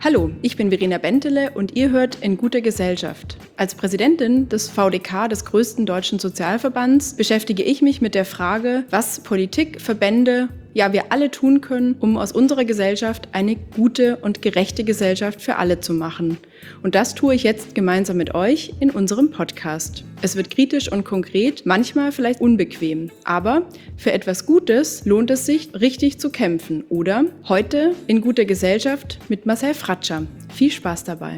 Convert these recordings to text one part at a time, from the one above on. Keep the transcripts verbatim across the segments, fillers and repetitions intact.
Hallo, ich bin Verena Bentele und ihr hört In guter Gesellschaft. Als Präsidentin des V D K, des größten deutschen Sozialverbands, beschäftige ich mich mit der Frage, was Politik, Verbände, ja wir alle tun können, um aus unserer Gesellschaft eine gute und gerechte Gesellschaft für alle zu machen. Und das tue ich jetzt gemeinsam mit euch in unserem Podcast. Es wird kritisch und konkret, manchmal vielleicht unbequem, aber für etwas Gutes lohnt es sich, richtig zu kämpfen. Oder heute in guter Gesellschaft mit Marcel Fratscher. Viel Spaß dabei.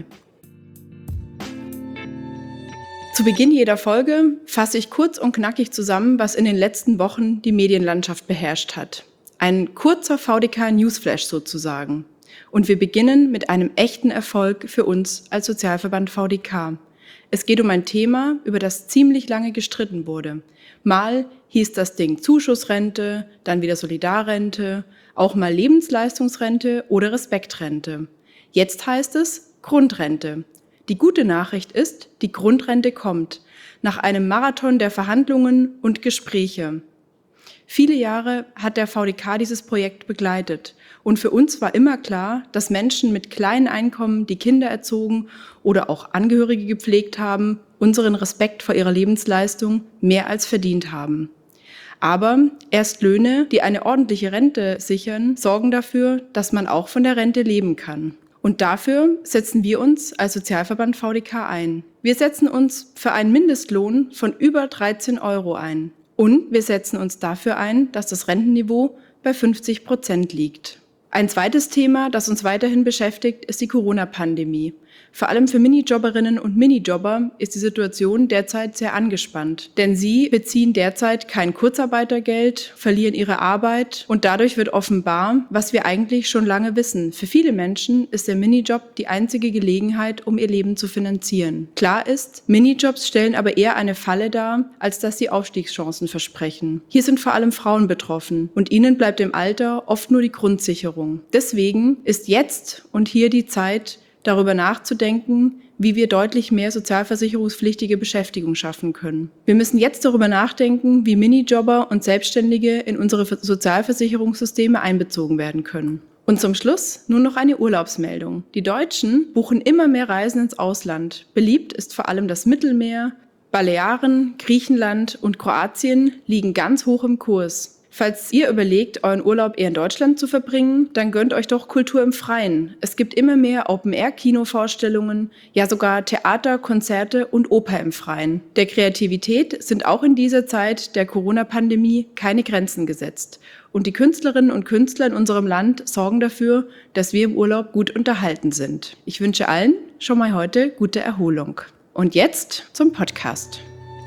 Zu Beginn jeder Folge fasse ich kurz und knackig zusammen, was in den letzten Wochen die Medienlandschaft beherrscht hat. Ein kurzer V D K-Newsflash sozusagen. Und wir beginnen mit einem echten Erfolg für uns als Sozialverband V D K. Es geht um ein Thema, über das ziemlich lange gestritten wurde. Mal hieß das Ding Zuschussrente, dann wieder Solidarrente, auch mal Lebensleistungsrente oder Respektrente. Jetzt heißt es Grundrente. Die gute Nachricht ist, die Grundrente kommt, nach einem Marathon der Verhandlungen und Gespräche. Viele Jahre hat der V D K dieses Projekt begleitet und für uns war immer klar, dass Menschen mit kleinen Einkommen, die Kinder erzogen oder auch Angehörige gepflegt haben, unseren Respekt vor ihrer Lebensleistung mehr als verdient haben. Aber erst Löhne, die eine ordentliche Rente sichern, sorgen dafür, dass man auch von der Rente leben kann. Und dafür setzen wir uns als Sozialverband V D K ein. Wir setzen uns für einen Mindestlohn von über dreizehn Euro ein. Und wir setzen uns dafür ein, dass das Rentenniveau bei fünfzig Prozent liegt. Ein zweites Thema, das uns weiterhin beschäftigt, ist die Corona-Pandemie. Vor allem für Minijobberinnen und Minijobber ist die Situation derzeit sehr angespannt. Denn sie beziehen derzeit kein Kurzarbeitergeld, verlieren ihre Arbeit und dadurch wird offenbar, was wir eigentlich schon lange wissen. Für viele Menschen ist der Minijob die einzige Gelegenheit, um ihr Leben zu finanzieren. Klar ist, Minijobs stellen aber eher eine Falle dar, als dass sie Aufstiegschancen versprechen. Hier sind vor allem Frauen betroffen und ihnen bleibt im Alter oft nur die Grundsicherung. Deswegen ist jetzt und hier die Zeit, darüber nachzudenken, wie wir deutlich mehr sozialversicherungspflichtige Beschäftigung schaffen können. Wir müssen jetzt darüber nachdenken, wie Minijobber und Selbstständige in unsere Sozialversicherungssysteme einbezogen werden können. Und zum Schluss nur noch eine Urlaubsmeldung. Die Deutschen buchen immer mehr Reisen ins Ausland. Beliebt ist vor allem das Mittelmeer. Balearen, Griechenland und Kroatien liegen ganz hoch im Kurs. Falls ihr überlegt, euren Urlaub eher in Deutschland zu verbringen, dann gönnt euch doch Kultur im Freien. Es gibt immer mehr Open-Air-Kinovorstellungen, ja sogar Theater, Konzerte und Oper im Freien. Der Kreativität sind auch in dieser Zeit der Corona-Pandemie keine Grenzen gesetzt. Und die Künstlerinnen und Künstler in unserem Land sorgen dafür, dass wir im Urlaub gut unterhalten sind. Ich wünsche allen schon mal heute gute Erholung. Und jetzt zum Podcast.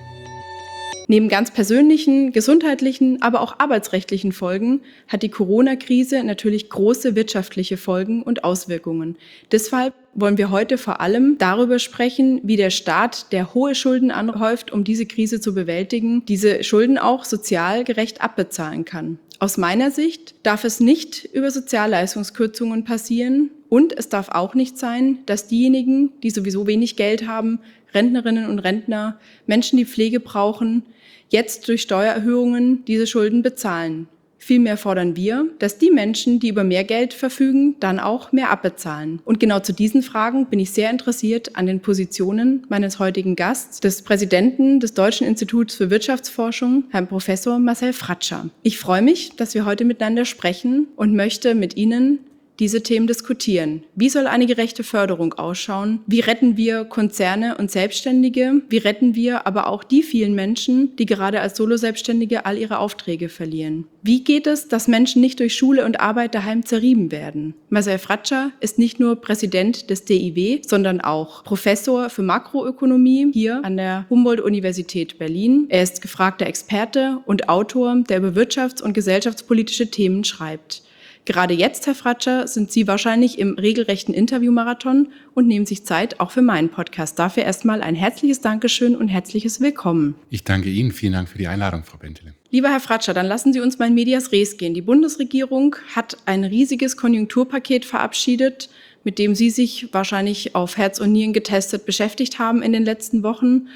Neben ganz persönlichen, gesundheitlichen, aber auch arbeitsrechtlichen Folgen hat die Corona-Krise natürlich große wirtschaftliche Folgen und Auswirkungen. Deshalb wollen wir heute vor allem darüber sprechen, wie der Staat, der hohe Schulden anhäuft, um diese Krise zu bewältigen, diese Schulden auch sozial gerecht abbezahlen kann. Aus meiner Sicht darf es nicht über Sozialleistungskürzungen passieren und es darf auch nicht sein, dass diejenigen, die sowieso wenig Geld haben, Rentnerinnen und Rentner, Menschen, die Pflege brauchen, jetzt durch Steuererhöhungen diese Schulden bezahlen. Vielmehr fordern wir, dass die Menschen, die über mehr Geld verfügen, dann auch mehr abbezahlen. Und genau zu diesen Fragen bin ich sehr interessiert an den Positionen meines heutigen Gasts, des Präsidenten des Deutschen Instituts für Wirtschaftsforschung, Herrn Professor Marcel Fratscher. Ich freue mich, dass wir heute miteinander sprechen und möchte mit Ihnen diese Themen diskutieren. Wie soll eine gerechte Förderung ausschauen? Wie retten wir Konzerne und Selbstständige? Wie retten wir aber auch die vielen Menschen, die gerade als Solo-Selbstständige all ihre Aufträge verlieren? Wie geht es, dass Menschen nicht durch Schule und Arbeit daheim zerrieben werden? Marcel Fratscher ist nicht nur Präsident des D I W, sondern auch Professor für Makroökonomie hier an der Humboldt-Universität Berlin. Er ist gefragter Experte und Autor, der über wirtschafts- und gesellschaftspolitische Themen schreibt. Gerade jetzt, Herr Fratscher, sind Sie wahrscheinlich im regelrechten Interviewmarathon und nehmen sich Zeit auch für meinen Podcast. Dafür erstmal ein herzliches Dankeschön und herzliches Willkommen. Ich danke Ihnen. Vielen Dank für die Einladung, Frau Bentele. Lieber Herr Fratscher, dann lassen Sie uns mal in medias res gehen. Die Bundesregierung hat ein riesiges Konjunkturpaket verabschiedet, mit dem Sie sich wahrscheinlich auf Herz und Nieren getestet beschäftigt haben in den letzten Wochen.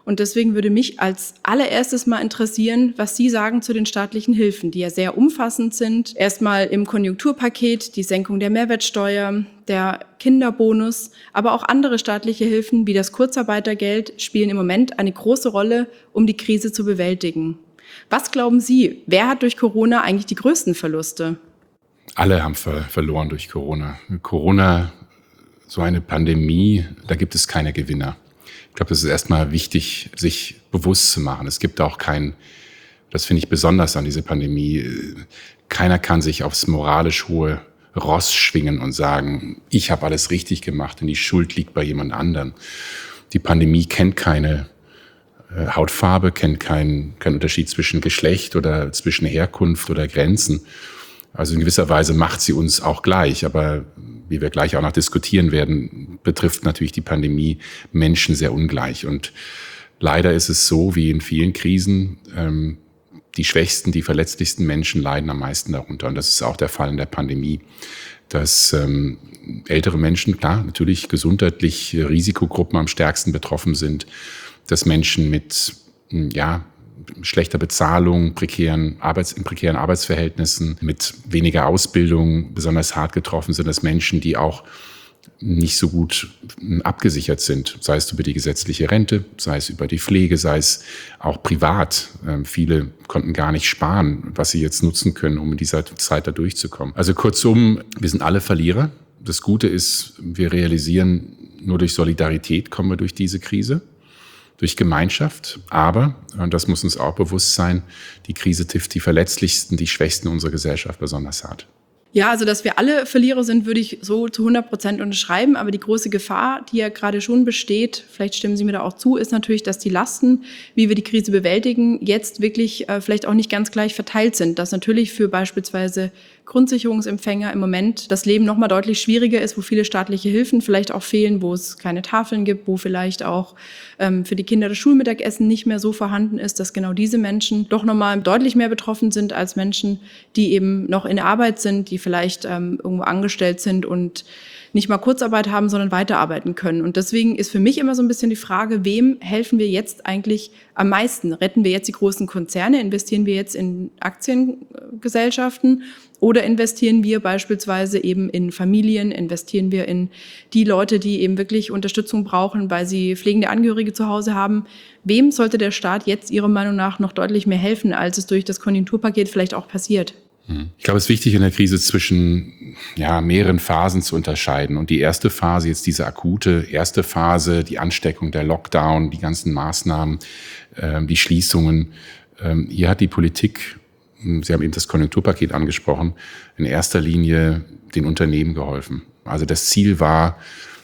Und deswegen würde mich als allererstes mal interessieren, was Sie sagen zu den staatlichen Hilfen, die ja sehr umfassend sind. Erstmal im Konjunkturpaket die Senkung der Mehrwertsteuer, der Kinderbonus, aber auch andere staatliche Hilfen wie das Kurzarbeitergeld spielen im Moment eine große Rolle, um die Krise zu bewältigen. Was glauben Sie, wer hat durch Corona eigentlich die größten Verluste? Alle haben ver- verloren durch Corona. Corona, so eine Pandemie, da gibt es keine Gewinner. Ich glaube, das ist erstmal wichtig, sich bewusst zu machen. Es gibt auch kein, das finde ich besonders an dieser Pandemie, keiner kann sich aufs moralisch hohe Ross schwingen und sagen, ich habe alles richtig gemacht und die Schuld liegt bei jemand anderem. Die Pandemie kennt keine äh, Hautfarbe, kennt keinen keinen Unterschied zwischen Geschlecht oder zwischen Herkunft oder Grenzen. Also in gewisser Weise macht sie uns auch gleich, aber wie wir gleich auch noch diskutieren werden, betrifft natürlich die Pandemie Menschen sehr ungleich. Und leider ist es so, wie in vielen Krisen, ähm, die schwächsten, die verletzlichsten Menschen leiden am meisten darunter. Und das ist auch der Fall in der Pandemie, dass ähm, ältere Menschen, klar, natürlich gesundheitlich Risikogruppen am stärksten betroffen sind, dass Menschen mit, ja, schlechter Bezahlung, prekären Arbeits, in prekären Arbeitsverhältnissen, mit weniger Ausbildung besonders hart getroffen sind, als Menschen, die auch nicht so gut abgesichert sind, sei es über die gesetzliche Rente, sei es über die Pflege, sei es auch privat. Viele konnten gar nicht sparen, was sie jetzt nutzen können, um in dieser Zeit da durchzukommen. Also kurzum, wir sind alle Verlierer. Das Gute ist, wir realisieren, nur durch Solidarität kommen wir durch diese Krise. Durch Gemeinschaft, aber, und das muss uns auch bewusst sein, die Krise trifft die Verletzlichsten, die Schwächsten unserer Gesellschaft besonders hart. Ja, also dass wir alle Verlierer sind, würde ich so zu hundert Prozent unterschreiben. Aber die große Gefahr, die ja gerade schon besteht, vielleicht stimmen Sie mir da auch zu, ist natürlich, dass die Lasten, wie wir die Krise bewältigen, jetzt wirklich äh, vielleicht auch nicht ganz gleich verteilt sind. Dass natürlich für beispielsweise Grundsicherungsempfänger im Moment das Leben noch mal deutlich schwieriger ist, wo viele staatliche Hilfen vielleicht auch fehlen, wo es keine Tafeln gibt, wo vielleicht auch ähm, für die Kinder das Schulmittagessen nicht mehr so vorhanden ist, dass genau diese Menschen doch noch mal deutlich mehr betroffen sind als Menschen, die eben noch in Arbeit sind, die vielleicht ähm, irgendwo angestellt sind und nicht mal Kurzarbeit haben, sondern weiterarbeiten können. Und deswegen ist für mich immer so ein bisschen die Frage, wem helfen wir jetzt eigentlich am meisten? Retten wir jetzt die großen Konzerne? Investieren wir jetzt in Aktiengesellschaften? Oder investieren wir beispielsweise eben in Familien? Investieren wir in die Leute, die eben wirklich Unterstützung brauchen, weil sie pflegende Angehörige zu Hause haben? Wem sollte der Staat jetzt Ihrer Meinung nach noch deutlich mehr helfen, als es durch das Konjunkturpaket vielleicht auch passiert? Ich glaube, es ist wichtig in der Krise zwischen ja, mehreren Phasen zu unterscheiden. Und die erste Phase, jetzt diese akute erste Phase, die Ansteckung, der Lockdown, die ganzen Maßnahmen, äh, die Schließungen. Ähm, hier hat die Politik, Sie haben eben das Konjunkturpaket angesprochen, in erster Linie den Unternehmen geholfen. Also das Ziel war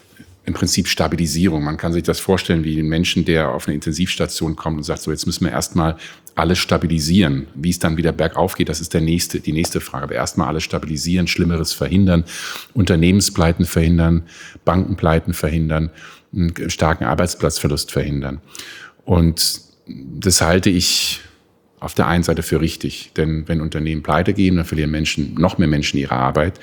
im Prinzip Stabilisierung. Man kann sich das vorstellen wie ein Menschen, der auf eine Intensivstation kommt und sagt, so jetzt müssen wir erstmal alles stabilisieren. Wie es dann wieder bergauf geht, das ist der nächste, die nächste Frage. Aber erstmal alles stabilisieren, Schlimmeres verhindern, Unternehmenspleiten verhindern, Bankenpleiten verhindern, einen starken Arbeitsplatzverlust verhindern. Und das halte ich auf der einen Seite für richtig, denn wenn Unternehmen pleite gehen, dann verlieren Menschen, noch mehr Menschen ihre Arbeit,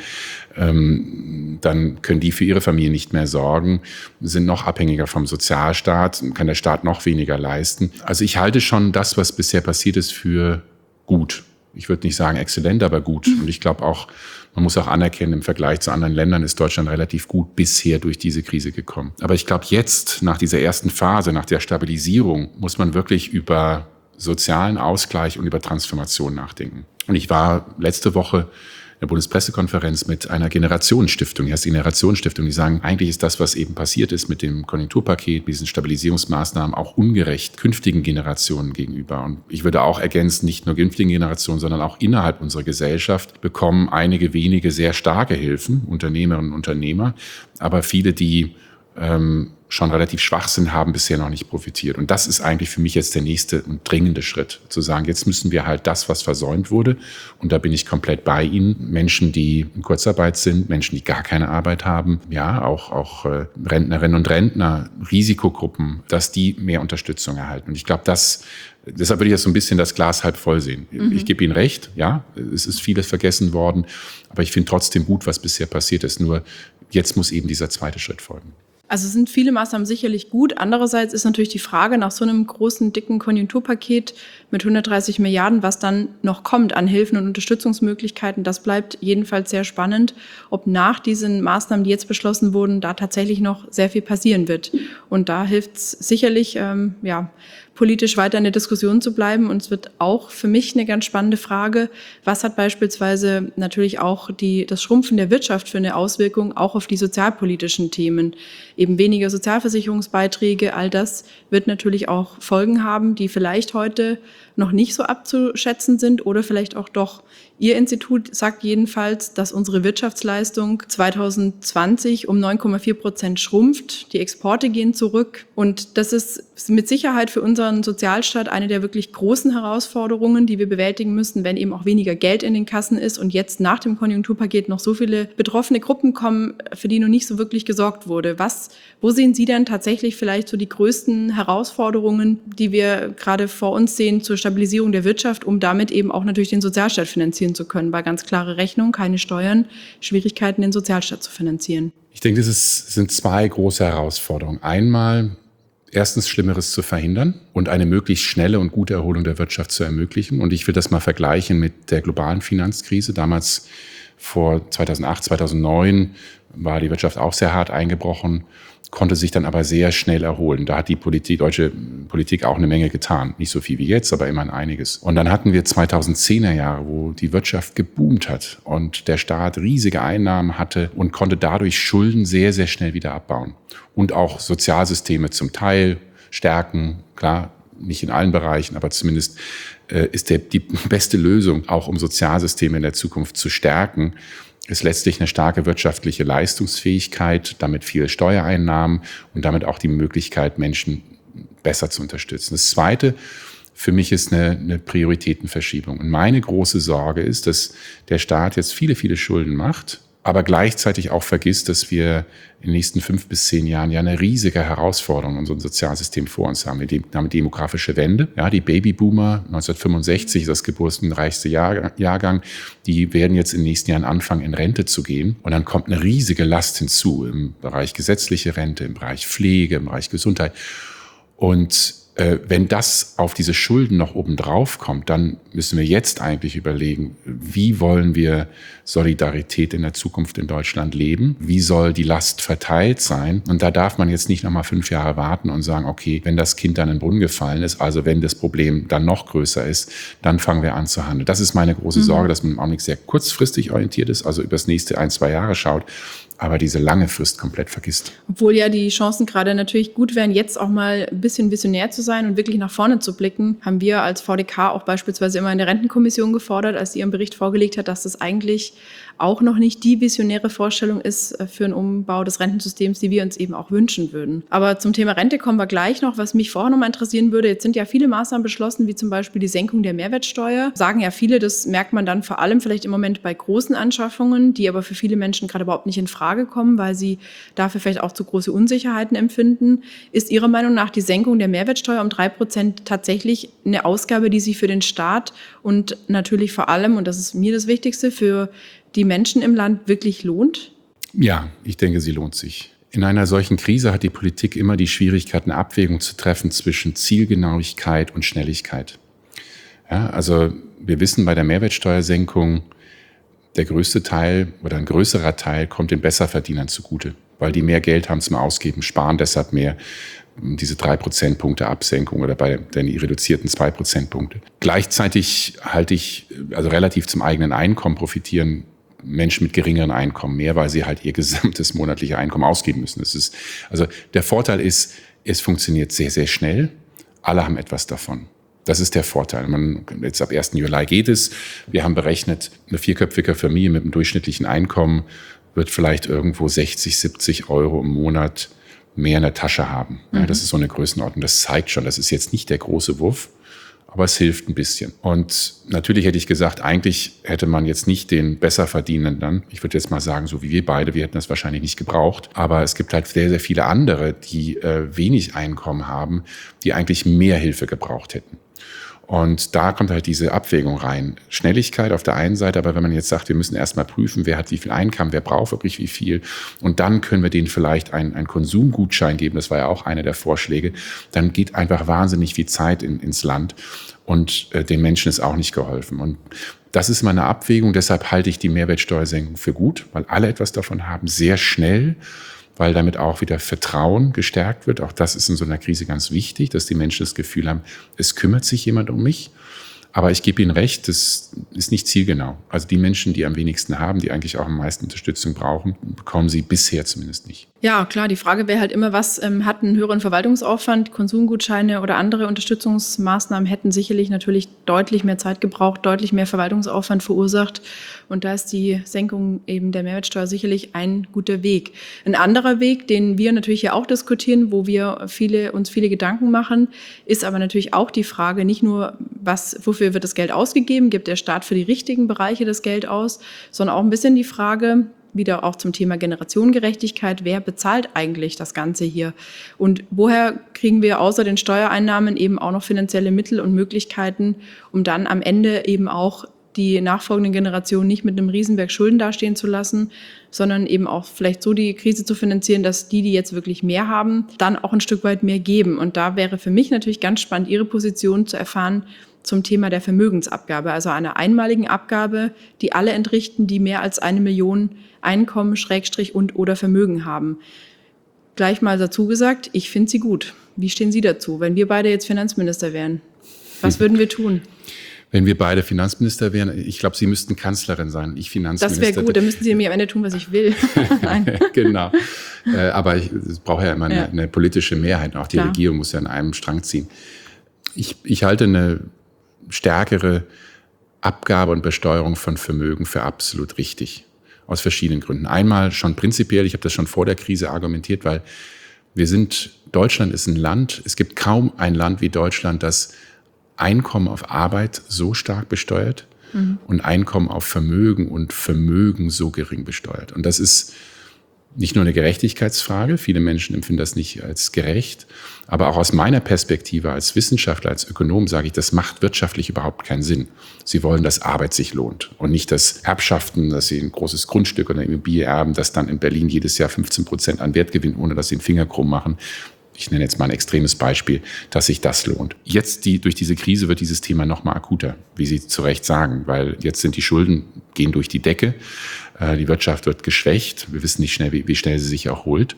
ähm, dann können die für ihre Familie nicht mehr sorgen, sind noch abhängiger vom Sozialstaat, kann der Staat noch weniger leisten. Also ich halte schon das, was bisher passiert ist, für gut. Ich würde nicht sagen exzellent, aber gut. Mhm. Und ich glaube auch, man muss auch anerkennen, im Vergleich zu anderen Ländern ist Deutschland relativ gut bisher durch diese Krise gekommen. Aber ich glaube, jetzt, nach dieser ersten Phase, nach der Stabilisierung, muss man wirklich über sozialen Ausgleich und über Transformation nachdenken. Und ich war letzte Woche in der Bundespressekonferenz mit einer Generationenstiftung, die heißt Generationenstiftung, die sagen, eigentlich ist das, was eben passiert ist mit dem Konjunkturpaket, mit diesen Stabilisierungsmaßnahmen auch ungerecht künftigen Generationen gegenüber. Und ich würde auch ergänzen, nicht nur künftigen Generationen, sondern auch innerhalb unserer Gesellschaft bekommen einige wenige sehr starke Hilfen, Unternehmerinnen und Unternehmer, aber viele, die ähm, schon relativ schwach sind, haben bisher noch nicht profitiert. Und das ist eigentlich für mich jetzt der nächste und dringende Schritt, zu sagen, jetzt müssen wir halt das, was versäumt wurde, und da bin ich komplett bei Ihnen, Menschen, die in Kurzarbeit sind, Menschen, die gar keine Arbeit haben, ja, auch, auch äh, Rentnerinnen und Rentner, Risikogruppen, dass die mehr Unterstützung erhalten. Und ich glaube, das, deshalb würde ich jetzt so ein bisschen das Glas halb voll sehen. Mhm. Ich gebe Ihnen recht, ja, es ist vieles vergessen worden, aber ich finde trotzdem gut, was bisher passiert ist. Nur jetzt muss eben dieser zweite Schritt folgen. Also sind viele Maßnahmen sicherlich gut. Andererseits ist natürlich die Frage nach so einem großen, dicken Konjunkturpaket mit hundertdreißig Milliarden, was dann noch kommt an Hilfen und Unterstützungsmöglichkeiten. Das bleibt jedenfalls sehr spannend, ob nach diesen Maßnahmen, die jetzt beschlossen wurden, da tatsächlich noch sehr viel passieren wird. Und da hilft es sicherlich, ähm, ja, politisch weiter in der Diskussion zu bleiben. Und es wird auch für mich eine ganz spannende Frage, was hat beispielsweise natürlich auch die, das Schrumpfen der Wirtschaft für eine Auswirkung auch auf die sozialpolitischen Themen. Eben weniger Sozialversicherungsbeiträge, all das wird natürlich auch Folgen haben, die vielleicht heute noch nicht so abzuschätzen sind oder vielleicht auch doch. Ihr Institut sagt jedenfalls, dass unsere Wirtschaftsleistung zwanzig zwanzig um neun Komma vier Prozent schrumpft. Die Exporte gehen zurück. Und das ist mit Sicherheit für unseren Sozialstaat eine der wirklich großen Herausforderungen, die wir bewältigen müssen, wenn eben auch weniger Geld in den Kassen ist und jetzt nach dem Konjunkturpaket noch so viele betroffene Gruppen kommen, für die noch nicht so wirklich gesorgt wurde. Was, wo sehen Sie denn tatsächlich vielleicht so die größten Herausforderungen, die wir gerade vor uns sehen zur Stabilisierung der Wirtschaft, um damit eben auch natürlich den Sozialstaat finanzieren zu können? Weil ganz klare Rechnung, keine Steuern, Schwierigkeiten, den Sozialstaat zu finanzieren. Ich denke, es sind zwei große Herausforderungen. Einmal, erstens Schlimmeres zu verhindern und eine möglichst schnelle und gute Erholung der Wirtschaft zu ermöglichen. Und ich will das mal vergleichen mit der globalen Finanzkrise. Damals vor zweitausendacht, zweitausendneun war die Wirtschaft auch sehr hart eingebrochen, konnte sich dann aber sehr schnell erholen. Da hat die Politik, die deutsche Politik auch eine Menge getan. Nicht so viel wie jetzt, aber immerhin einiges. Und dann hatten wir zweitausendzehner Jahre, wo die Wirtschaft geboomt hat und der Staat riesige Einnahmen hatte und konnte dadurch Schulden sehr, sehr schnell wieder abbauen. Und auch Sozialsysteme zum Teil stärken. Klar, nicht in allen Bereichen, aber zumindest äh, ist der, die beste Lösung, auch um Sozialsysteme in der Zukunft zu stärken, ist letztlich eine starke wirtschaftliche Leistungsfähigkeit, damit viele Steuereinnahmen und damit auch die Möglichkeit, Menschen besser zu unterstützen. Das Zweite für mich ist eine, eine Prioritätenverschiebung. Und meine große Sorge ist, dass der Staat jetzt viele, viele Schulden macht, aber gleichzeitig auch vergisst, dass wir in den nächsten fünf bis zehn Jahren ja eine riesige Herausforderung in unserem Sozialsystem vor uns haben. Wir haben demografische Wende. Ja, die Babyboomer, neunzehnhundertfünfundsechzig, das geburtenreichste Jahr, Jahrgang, die werden jetzt in den nächsten Jahren anfangen, in Rente zu gehen. Und dann kommt eine riesige Last hinzu im Bereich gesetzliche Rente, im Bereich Pflege, im Bereich Gesundheit. Und wenn das auf diese Schulden noch obendrauf kommt, dann müssen wir jetzt eigentlich überlegen, wie wollen wir Solidarität in der Zukunft in Deutschland leben? Wie soll die Last verteilt sein? Und da darf man jetzt nicht noch mal fünf Jahre warten und sagen, okay, wenn das Kind dann in den Brunnen gefallen ist, also wenn das Problem dann noch größer ist, dann fangen wir an zu handeln. Das ist meine große Sorge, dass man im Augenblick sehr kurzfristig orientiert ist, also übers nächste ein, zwei Jahre schaut, aber diese lange Frist komplett vergisst. Obwohl ja die Chancen gerade natürlich gut wären, jetzt auch mal ein bisschen visionär zu sein und wirklich nach vorne zu blicken, haben wir als V D K auch beispielsweise immer in der Rentenkommission gefordert, als sie ihren Bericht vorgelegt hat, dass das eigentlich auch noch nicht die visionäre Vorstellung ist für einen Umbau des Rentensystems, die wir uns eben auch wünschen würden. Aber zum Thema Rente kommen wir gleich noch. Was mich vorher noch mal interessieren würde, jetzt sind ja viele Maßnahmen beschlossen, wie zum Beispiel die Senkung der Mehrwertsteuer. Sagen ja viele, das merkt man dann vor allem vielleicht im Moment bei großen Anschaffungen, die aber für viele Menschen gerade überhaupt nicht in Frage kommen, weil sie dafür vielleicht auch zu große Unsicherheiten empfinden. Ist Ihrer Meinung nach die Senkung der Mehrwertsteuer um drei Prozent tatsächlich eine Ausgabe, die sich für den Staat und natürlich vor allem, und das ist mir das Wichtigste, für die Menschen im Land wirklich lohnt? Ja, ich denke, sie lohnt sich. In einer solchen Krise hat die Politik immer die Schwierigkeit, eine Abwägung zu treffen zwischen Zielgenauigkeit und Schnelligkeit. Ja, also wir wissen bei der Mehrwertsteuersenkung, der größte Teil oder ein größerer Teil kommt den Besserverdienern zugute, weil die mehr Geld haben zum Ausgeben, sparen deshalb mehr. Diese drei Prozentpunkte Absenkung oder bei den reduzierten zwei Prozentpunkte. Gleichzeitig halte ich, also relativ zum eigenen Einkommen profitieren Menschen mit geringeren Einkommen mehr, weil sie halt ihr gesamtes monatliches Einkommen ausgeben müssen. Das ist, also der Vorteil ist, es funktioniert sehr, sehr schnell. Alle haben etwas davon. Das ist der Vorteil. Man, jetzt ab ersten Juli geht es. Wir haben berechnet, eine vierköpfige Familie mit einem durchschnittlichen Einkommen wird vielleicht irgendwo sechzig, siebzig Euro im Monat mehr in der Tasche haben. Ja, das ist so eine Größenordnung. Das zeigt schon, das ist jetzt nicht der große Wurf, aber es hilft ein bisschen. Und natürlich hätte ich gesagt, eigentlich hätte man jetzt nicht den Besserverdienenden, ich würde jetzt mal sagen, so wie wir beide, wir hätten das wahrscheinlich nicht gebraucht, aber es gibt halt sehr, sehr viele andere, die äh, wenig Einkommen haben, die eigentlich mehr Hilfe gebraucht hätten. Und da kommt halt diese Abwägung rein. Schnelligkeit auf der einen Seite, aber wenn man jetzt sagt, wir müssen erstmal prüfen, wer hat wie viel Einkommen, wer braucht wirklich wie viel, und dann können wir denen vielleicht einen, einen Konsumgutschein geben, das war ja auch einer der Vorschläge, dann geht einfach wahnsinnig viel Zeit in, ins Land und äh, den Menschen ist auch nicht geholfen. Und das ist immer eine Abwägung, deshalb halte ich die Mehrwertsteuersenkung für gut, weil alle etwas davon haben, sehr schnell, weil damit auch wieder Vertrauen gestärkt wird. Auch das ist in so einer Krise ganz wichtig, dass die Menschen das Gefühl haben, es kümmert sich jemand um mich. Aber ich gebe Ihnen recht, das ist nicht zielgenau. Also die Menschen, die am wenigsten haben, die eigentlich auch am meisten Unterstützung brauchen, bekommen sie bisher zumindest nicht. Ja, klar, die Frage wäre halt immer, was ähm, hat einen höheren Verwaltungsaufwand? Konsumgutscheine oder andere Unterstützungsmaßnahmen hätten sicherlich natürlich deutlich mehr Zeit gebraucht, deutlich mehr Verwaltungsaufwand verursacht. Und da ist die Senkung eben der Mehrwertsteuer sicherlich ein guter Weg. Ein anderer Weg, den wir natürlich ja auch diskutieren, wo wir viele, uns viele Gedanken machen, ist aber natürlich auch die Frage, nicht nur, was, wofür wird das Geld ausgegeben, gibt der Staat für die richtigen Bereiche das Geld aus, sondern auch ein bisschen die Frage, wieder auch zum Thema Generationengerechtigkeit, wer bezahlt eigentlich das Ganze hier? Und woher kriegen wir außer den Steuereinnahmen eben auch noch finanzielle Mittel und Möglichkeiten, um dann am Ende eben auch die nachfolgenden Generationen nicht mit einem Riesenberg Schulden dastehen zu lassen, sondern eben auch vielleicht so die Krise zu finanzieren, dass die, die jetzt wirklich mehr haben, dann auch ein Stück weit mehr geben. Und da wäre für mich natürlich ganz spannend, Ihre Position zu erfahren zum Thema der Vermögensabgabe, also einer einmaligen Abgabe, die alle entrichten, die mehr als eine Million Einkommen, Schrägstrich und oder Vermögen haben. Gleich mal dazu gesagt, ich finde sie gut. Wie stehen Sie dazu, wenn wir beide jetzt Finanzminister wären? Was würden wir tun? Wenn wir beide Finanzminister wären, ich glaube, Sie müssten Kanzlerin sein, ich Finanzminister. Das wäre gut, dann müssten Sie mir am Ende tun, was ich will. Nein. Genau. Äh, aber ich, es braucht ja immer eine, ja. eine politische Mehrheit. Auch die Klar. Regierung muss ja an einem Strang ziehen. Ich, ich halte eine stärkere Abgabe und Besteuerung von Vermögen für absolut richtig. Aus verschiedenen Gründen. Einmal schon prinzipiell, ich habe das schon vor der Krise argumentiert, weil wir sind, Deutschland ist ein Land, es gibt kaum ein Land wie Deutschland, das Einkommen auf Arbeit so stark besteuert mhm. und Einkommen auf Vermögen und Vermögen so gering besteuert. Und das ist nicht nur eine Gerechtigkeitsfrage, viele Menschen empfinden das nicht als gerecht, aber auch aus meiner Perspektive als Wissenschaftler, als Ökonom sage ich, das macht wirtschaftlich überhaupt keinen Sinn. Sie wollen, dass Arbeit sich lohnt und nicht, dass Erbschaften, dass sie ein großes Grundstück oder eine Immobilie erben, das dann in Berlin jedes Jahr fünfzehn Prozent an Wert gewinnt, ohne dass sie den Finger krumm machen. Ich nenne jetzt mal ein extremes Beispiel, dass sich das lohnt. Jetzt die, durch diese Krise wird dieses Thema noch mal akuter, wie Sie zu Recht sagen, weil jetzt sind die Schulden, gehen durch die Decke, äh, die Wirtschaft wird geschwächt, wir wissen nicht schnell, wie, wie schnell sie sich erholt.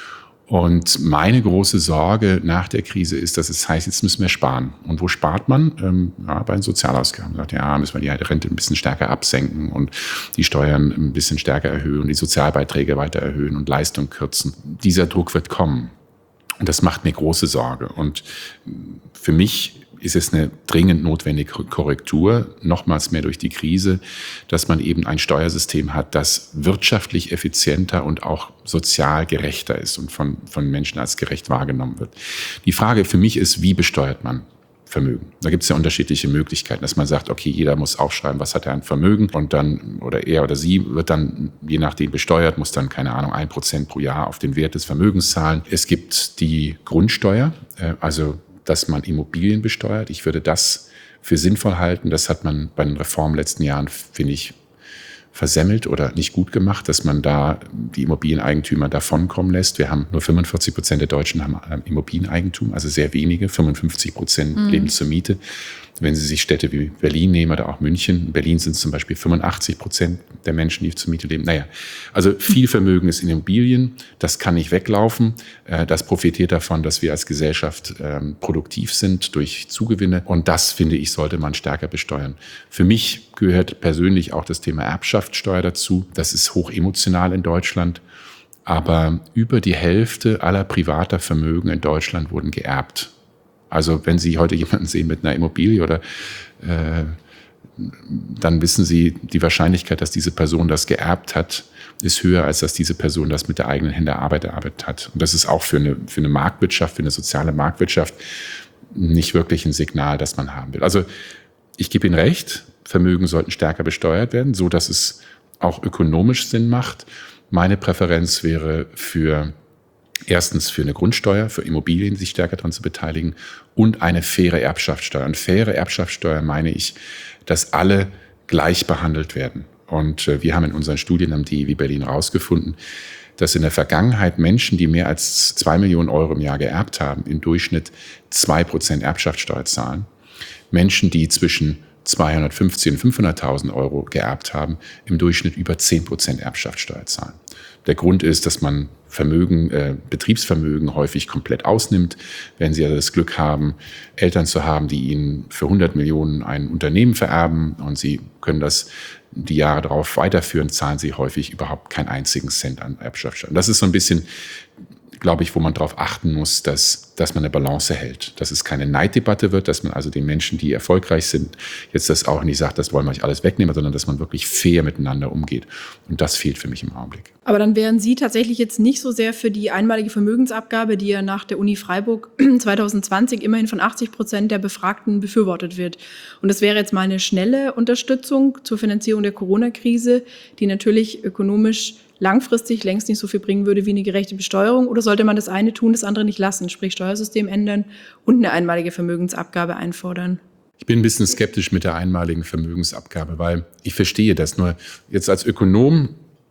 Und meine große Sorge nach der Krise ist, dass es heißt, jetzt müssen wir sparen. Und wo spart man? Ähm, ja, bei den Sozialausgaben. Man sagt, ja, müssen wir die Rente ein bisschen stärker absenken und die Steuern ein bisschen stärker erhöhen, die Sozialbeiträge weiter erhöhen und Leistung kürzen. Dieser Druck wird kommen. Und das macht mir große Sorge. Und für mich ist es eine dringend notwendige Korrektur, nochmals mehr durch die Krise, dass man eben ein Steuersystem hat, das wirtschaftlich effizienter und auch sozial gerechter ist und von, von Menschen als gerecht wahrgenommen wird. Die Frage für mich ist, wie besteuert man Vermögen? Da gibt es ja unterschiedliche Möglichkeiten, dass man sagt, okay, jeder muss aufschreiben, was hat er an Vermögen und dann, oder er oder sie wird dann je nachdem besteuert, muss dann, keine Ahnung, ein Prozent pro Jahr auf den Wert des Vermögens zahlen. Es gibt die Grundsteuer, also dass man Immobilien besteuert. Ich würde das für sinnvoll halten. Das hat man bei den Reformen in den letzten Jahren, finde ich, versemmelt oder nicht gut gemacht, dass man da die Immobilieneigentümer davonkommen lässt. Wir haben nur fünfundvierzig Prozent der Deutschen haben Immobilieneigentum, also sehr wenige, fünfundfünfzig Prozent mhm. leben zur Miete. Wenn Sie sich Städte wie Berlin nehmen oder auch München, in Berlin sind es zum Beispiel fünfundachtzig Prozent der Menschen, die zur Miete leben. Naja, also viel Vermögen ist in Immobilien, das kann nicht weglaufen. Das profitiert davon, dass wir als Gesellschaft produktiv sind durch Zugewinne. Und das, finde ich, sollte man stärker besteuern. Für mich gehört persönlich auch das Thema Erbschaftssteuer dazu. Das ist hoch emotional in Deutschland. Aber über die Hälfte aller privater Vermögen in Deutschland wurden geerbt. Also wenn Sie heute jemanden sehen mit einer Immobilie oder äh, dann wissen Sie, die Wahrscheinlichkeit, dass diese Person das geerbt hat, ist höher, als dass diese Person das mit der eigenen Hände Arbeit erarbeitet hat. Und das ist auch für eine, für eine Marktwirtschaft, für eine soziale Marktwirtschaft nicht wirklich ein Signal, das man haben will. Also ich gebe Ihnen recht, Vermögen sollten stärker besteuert werden, so dass es auch ökonomisch Sinn macht. Meine Präferenz wäre für Erstens für eine Grundsteuer, für Immobilien sich stärker daran zu beteiligen und eine faire Erbschaftssteuer. Und faire Erbschaftssteuer meine ich, dass alle gleich behandelt werden. Und wir haben in unseren Studien am D I W Berlin herausgefunden, dass in der Vergangenheit Menschen, die mehr als zwei Millionen Euro im Jahr geerbt haben, im Durchschnitt zwei Prozent Erbschaftssteuer zahlen. Menschen, die zwischen zweihundertfünfzig und fünfhunderttausend Euro geerbt haben, im Durchschnitt über zehn Prozent Erbschaftssteuer zahlen. Der Grund ist, dass man Vermögen, äh, Betriebsvermögen häufig komplett ausnimmt. Wenn Sie also das Glück haben, Eltern zu haben, die Ihnen für hundert Millionen ein Unternehmen vererben und Sie können das die Jahre darauf weiterführen, zahlen Sie häufig überhaupt keinen einzigen Cent an Erbschaftssteuer. Das ist so ein bisschen, glaube ich, wo man darauf achten muss, dass, dass man eine Balance hält. Dass es keine Neiddebatte wird, dass man also den Menschen, die erfolgreich sind, jetzt das auch nicht sagt, das wollen wir euch alles wegnehmen, sondern dass man wirklich fair miteinander umgeht. Und das fehlt für mich im Augenblick. Aber dann wären Sie tatsächlich jetzt nicht so sehr für die einmalige Vermögensabgabe, die ja nach der Uni Freiburg zwanzig zwanzig immerhin von achtzig Prozent der Befragten befürwortet wird. Und das wäre jetzt mal eine schnelle Unterstützung zur Finanzierung der Corona-Krise, die natürlich ökonomisch langfristig längst nicht so viel bringen würde wie eine gerechte Besteuerung? Oder sollte man das eine tun, das andere nicht lassen, sprich Steuersystem ändern und eine einmalige Vermögensabgabe einfordern? Ich bin ein bisschen skeptisch mit der einmaligen Vermögensabgabe, weil ich verstehe das. Nur jetzt als Ökonom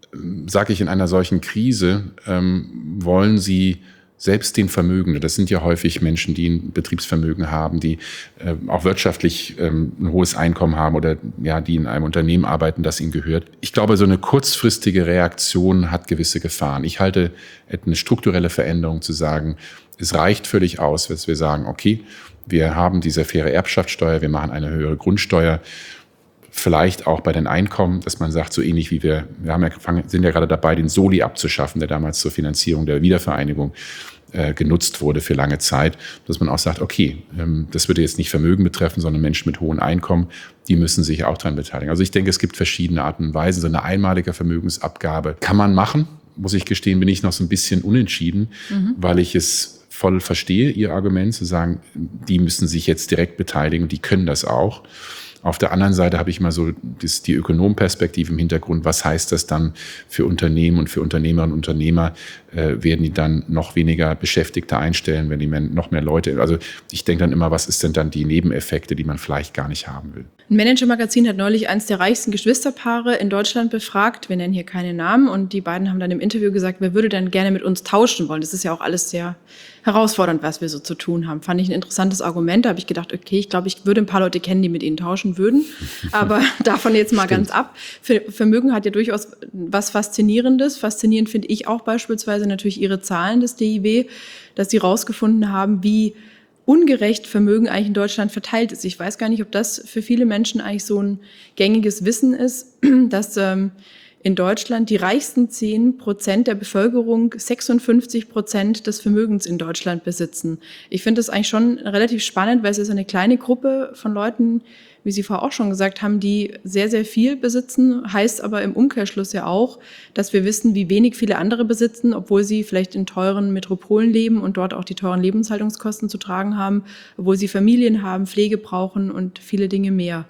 sage ich, in einer solchen Krise ähm, wollen Sie selbst den Vermögenden, das sind ja häufig Menschen, die ein Betriebsvermögen haben, die äh, auch wirtschaftlich ähm, ein hohes Einkommen haben oder ja, die in einem Unternehmen arbeiten, das ihnen gehört. Ich glaube, so eine kurzfristige Reaktion hat gewisse Gefahren. Ich halte eine strukturelle Veränderung zu sagen, es reicht völlig aus, dass wir sagen, okay, wir haben diese faire Erbschaftssteuer, wir machen eine höhere Grundsteuer, vielleicht auch bei den Einkommen, dass man sagt, so ähnlich wie wir, wir haben ja, sind ja gerade dabei, den Soli abzuschaffen, der damals zur Finanzierung der Wiedervereinigung äh, genutzt wurde für lange Zeit, dass man auch sagt, okay, ähm, das würde jetzt nicht Vermögen betreffen, sondern Menschen mit hohen Einkommen, die müssen sich auch daran beteiligen. Also ich denke, es gibt verschiedene Arten und Weisen. So eine einmalige Vermögensabgabe kann man machen, muss ich gestehen, bin ich noch so ein bisschen unentschieden, mhm. weil ich es voll verstehe, Ihr Argument zu sagen, die müssen sich jetzt direkt beteiligen, die können das auch. Auf der anderen Seite habe ich mal so das, die Ökonomperspektive im Hintergrund. Was heißt das dann für Unternehmen und für Unternehmerinnen und Unternehmer? Äh, werden die dann noch weniger Beschäftigte einstellen, wenn die mehr, noch mehr Leute... Also ich denke dann immer, was ist denn dann die Nebeneffekte, die man vielleicht gar nicht haben will? Ein Manager-Magazin hat neulich eines der reichsten Geschwisterpaare in Deutschland befragt. Wir nennen hier keine Namen. Und die beiden haben dann im Interview gesagt, wer würde denn gerne mit uns tauschen wollen? Das ist ja auch alles sehr herausfordernd, was wir so zu tun haben. Fand ich ein interessantes Argument. Da habe ich gedacht, okay, ich glaube, ich würde ein paar Leute kennen, die mit ihnen tauschen würden. Aber davon jetzt mal Stimmt. ganz ab. Vermögen hat ja durchaus was Faszinierendes. Faszinierend finde ich auch beispielsweise natürlich ihre Zahlen des D I W, dass sie rausgefunden haben, wie ungerecht Vermögen eigentlich in Deutschland verteilt ist. Ich weiß gar nicht, ob das für viele Menschen eigentlich so ein gängiges Wissen ist, dass ähm, in Deutschland die reichsten zehn Prozent der Bevölkerung sechsundfünfzig Prozent des Vermögens in Deutschland besitzen. Ich finde das eigentlich schon relativ spannend, weil es ist eine kleine Gruppe von Leuten, wie Sie vorher auch schon gesagt haben, die sehr, sehr viel besitzen, heißt aber im Umkehrschluss ja auch, dass wir wissen, wie wenig viele andere besitzen, obwohl sie vielleicht in teuren Metropolen leben und dort auch die teuren Lebenshaltungskosten zu tragen haben, obwohl sie Familien haben, Pflege brauchen und viele Dinge mehr.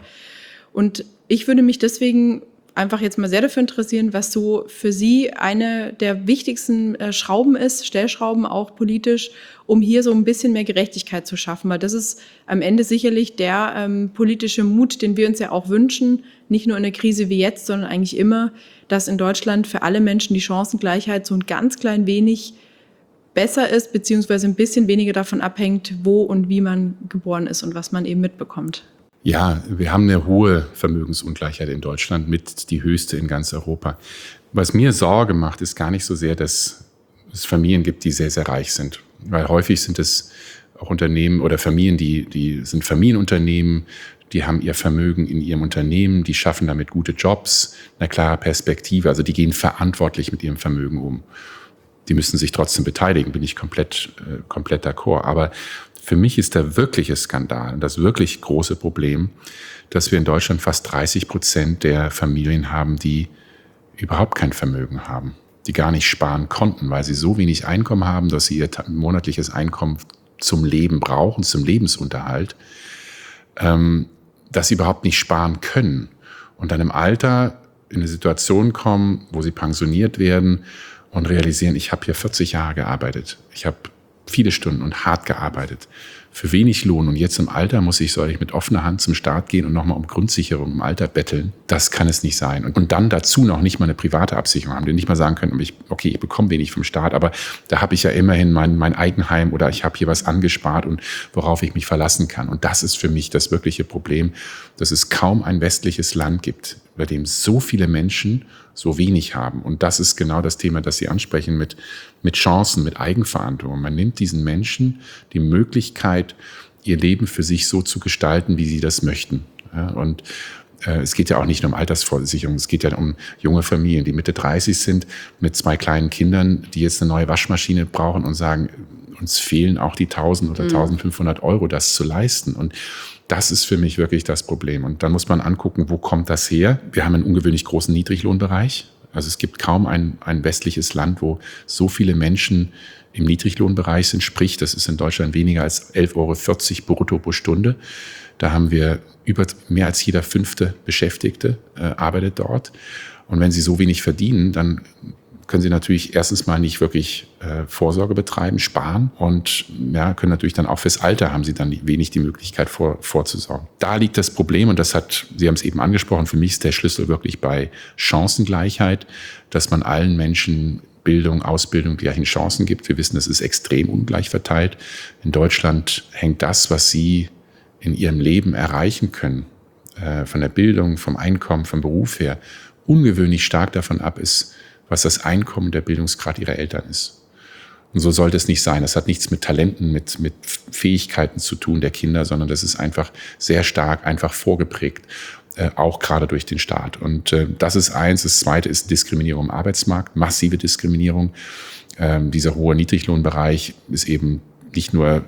Und ich würde mich deswegen einfach jetzt mal sehr dafür interessieren, was so für Sie eine der wichtigsten Schrauben ist, Stellschrauben auch politisch, um hier so ein bisschen mehr Gerechtigkeit zu schaffen. Weil das ist am Ende sicherlich der ähm, politische Mut, den wir uns ja auch wünschen, nicht nur in der Krise wie jetzt, sondern eigentlich immer, dass in Deutschland für alle Menschen die Chancengleichheit so ein ganz klein wenig besser ist, beziehungsweise ein bisschen weniger davon abhängt, wo und wie man geboren ist und was man eben mitbekommt. Ja, wir haben eine hohe Vermögensungleichheit in Deutschland, mit die höchste in ganz Europa. Was mir Sorge macht, ist gar nicht so sehr, dass es Familien gibt, die sehr, sehr reich sind. Weil häufig sind es auch Unternehmen oder Familien, die, die sind Familienunternehmen, die haben ihr Vermögen in ihrem Unternehmen, die schaffen damit gute Jobs, eine klare Perspektive, also die gehen verantwortlich mit ihrem Vermögen um. Die müssen sich trotzdem beteiligen, bin ich komplett, äh, komplett d'accord. Aber für mich ist der wirkliche Skandal und das wirklich große Problem, dass wir in Deutschland fast dreißig Prozent der Familien haben, die überhaupt kein Vermögen haben, die gar nicht sparen konnten, weil sie so wenig Einkommen haben, dass sie ihr monatliches Einkommen zum Leben brauchen, zum Lebensunterhalt, ähm, dass sie überhaupt nicht sparen können. Und dann im Alter in eine Situation kommen, wo sie pensioniert werden und realisieren, ich habe hier vierzig Jahre gearbeitet. Ich habe viele Stunden und hart gearbeitet. Für wenig Lohn. Und jetzt im Alter muss ich, soll ich mit offener Hand zum Staat gehen und nochmal um Grundsicherung im Alter betteln. Das kann es nicht sein. Und, und dann dazu noch nicht mal eine private Absicherung haben, die nicht mal sagen können, ich, okay, ich bekomme wenig vom Staat, aber da habe ich ja immerhin mein, mein Eigenheim oder ich habe hier was angespart und worauf ich mich verlassen kann. Und das ist für mich das wirkliche Problem, dass es kaum ein westliches Land gibt, bei dem so viele Menschen so wenig haben. Und das ist genau das Thema, das Sie ansprechen mit, mit Chancen, mit Eigenverantwortung. Man nimmt diesen Menschen die Möglichkeit, ihr Leben für sich so zu gestalten, wie sie das möchten. Ja, und äh, es geht ja auch nicht nur um Altersversicherung, es geht ja um junge Familien, die Mitte dreißig sind, mit zwei kleinen Kindern, die jetzt eine neue Waschmaschine brauchen und sagen, uns fehlen auch die tausend oder eintausendfünfhundert Euro, das zu leisten. Und das ist für mich wirklich das Problem. Und dann muss man angucken, wo kommt das her? Wir haben einen ungewöhnlich großen Niedriglohnbereich. Also es gibt kaum ein, ein westliches Land, wo so viele Menschen im Niedriglohnbereich sind. Sprich, das ist in Deutschland weniger als elf Euro vierzig brutto pro Stunde. Da haben wir über mehr als jeder fünfte Beschäftigte äh, arbeitet dort. Und wenn sie so wenig verdienen, dann können sie natürlich erstens mal nicht wirklich äh, Vorsorge betreiben, sparen und ja, können natürlich dann auch fürs Alter haben sie dann wenig die Möglichkeit vor, vorzusorgen. Da liegt das Problem und das hat, Sie haben es eben angesprochen, für mich ist der Schlüssel wirklich bei Chancengleichheit, dass man allen Menschen Bildung, Ausbildung, die gleichen Chancen gibt. Wir wissen, es ist extrem ungleich verteilt. In Deutschland hängt das, was Sie in Ihrem Leben erreichen können, äh, von der Bildung, vom Einkommen, vom Beruf her, ungewöhnlich stark davon ab ist, was das Einkommen, der Bildungsgrad ihrer Eltern ist. Und so sollte es nicht sein. Das hat nichts mit Talenten, mit, mit Fähigkeiten zu tun der Kinder, sondern das ist einfach sehr stark, einfach vorgeprägt, äh, auch gerade durch den Staat. Und äh, das ist eins. Das zweite ist Diskriminierung im Arbeitsmarkt, massive Diskriminierung. Ähm, dieser hohe Niedriglohnbereich ist eben nicht nur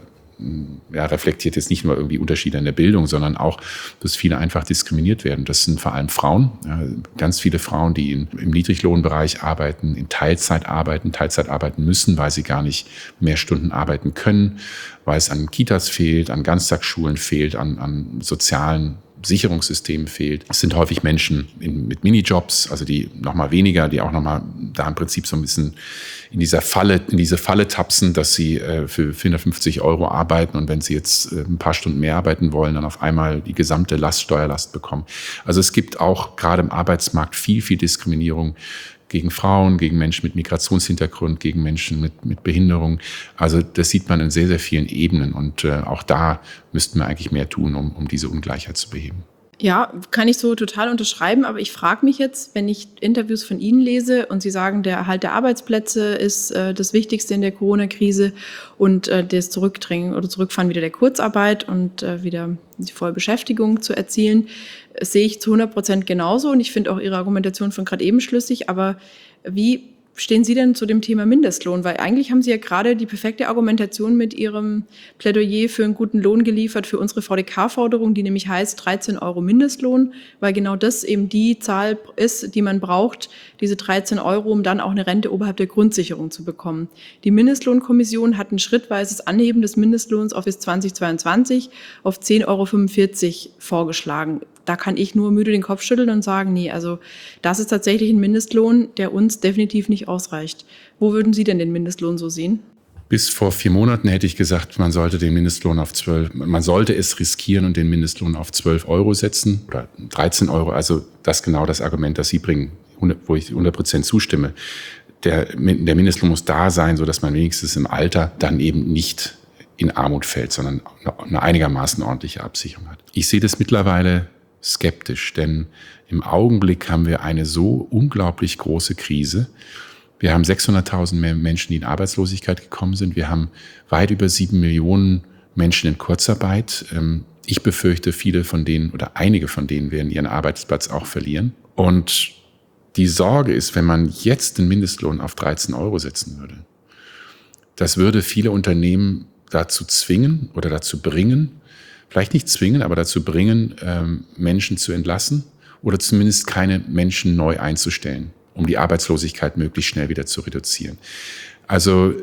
ja, reflektiert jetzt nicht nur irgendwie Unterschiede in der Bildung, sondern auch, dass viele einfach diskriminiert werden. Das sind vor allem Frauen, ja, ganz viele Frauen, die in, im Niedriglohnbereich arbeiten, in Teilzeit arbeiten, Teilzeit arbeiten müssen, weil sie gar nicht mehr Stunden arbeiten können, weil es an Kitas fehlt, an Ganztagsschulen fehlt, an, an sozialen Sicherungssystem fehlt. Es sind häufig Menschen in, mit Minijobs, also die nochmal weniger, die auch nochmal da im Prinzip so ein bisschen in dieser Falle, in diese Falle tapsen, dass sie äh, für vierhundertfünfzig Euro arbeiten und wenn sie jetzt äh, ein paar Stunden mehr arbeiten wollen, dann auf einmal die gesamte Last, Steuerlast bekommen. Also es gibt auch gerade im Arbeitsmarkt viel, viel Diskriminierung gegen Frauen, gegen Menschen mit Migrationshintergrund, gegen Menschen mit, mit Behinderung. Also das sieht man in sehr, sehr vielen Ebenen. Und äh, auch da müssten wir eigentlich mehr tun, um, um diese Ungleichheit zu beheben. Ja, kann ich so total unterschreiben, aber ich frage mich jetzt, wenn ich Interviews von Ihnen lese und Sie sagen, der Erhalt der Arbeitsplätze ist äh, das Wichtigste in der Corona-Krise und äh, das Zurückdrängen oder Zurückfahren wieder der Kurzarbeit und äh, wieder die Vollbeschäftigung zu erzielen, äh, sehe ich zu hundert Prozent genauso und ich finde auch Ihre Argumentation von gerade eben schlüssig, aber wie stehen Sie denn zu dem Thema Mindestlohn? Weil eigentlich haben Sie ja gerade die perfekte Argumentation mit Ihrem Plädoyer für einen guten Lohn geliefert, für unsere V D K-Forderung, die nämlich heißt dreizehn Euro Mindestlohn, weil genau das eben die Zahl ist, die man braucht, diese dreizehn Euro, um dann auch eine Rente oberhalb der Grundsicherung zu bekommen. Die Mindestlohnkommission hat ein schrittweises Anheben des Mindestlohns auf bis zweitausendzweiundzwanzig auf zehn Euro fünfundvierzig vorgeschlagen. Da kann ich nur müde den Kopf schütteln und sagen, nee, also das ist tatsächlich ein Mindestlohn, der uns definitiv nicht ausreicht. Wo würden Sie denn den Mindestlohn so sehen? Bis vor vier Monaten hätte ich gesagt, man sollte den Mindestlohn auf zwölf, man sollte es riskieren und den Mindestlohn auf zwölf Euro setzen oder dreizehn Euro. Also das ist genau das Argument, das Sie bringen, wo ich hundert Prozent zustimme. Der, der Mindestlohn muss da sein, sodass man wenigstens im Alter dann eben nicht in Armut fällt, sondern eine einigermaßen ordentliche Absicherung hat. Ich sehe das mittlerweile skeptisch, denn im Augenblick haben wir eine so unglaublich große Krise. Wir haben sechshunderttausend mehr Menschen, die in Arbeitslosigkeit gekommen sind. Wir haben weit über sieben Millionen Menschen in Kurzarbeit. Ich befürchte, viele von denen oder einige von denen werden ihren Arbeitsplatz auch verlieren. Und die Sorge ist, wenn man jetzt den Mindestlohn auf dreizehn Euro setzen würde, das würde viele Unternehmen dazu zwingen oder dazu bringen, vielleicht nicht zwingen, aber dazu bringen, ähm, Menschen zu entlassen oder zumindest keine Menschen neu einzustellen, um die Arbeitslosigkeit möglichst schnell wieder zu reduzieren. Also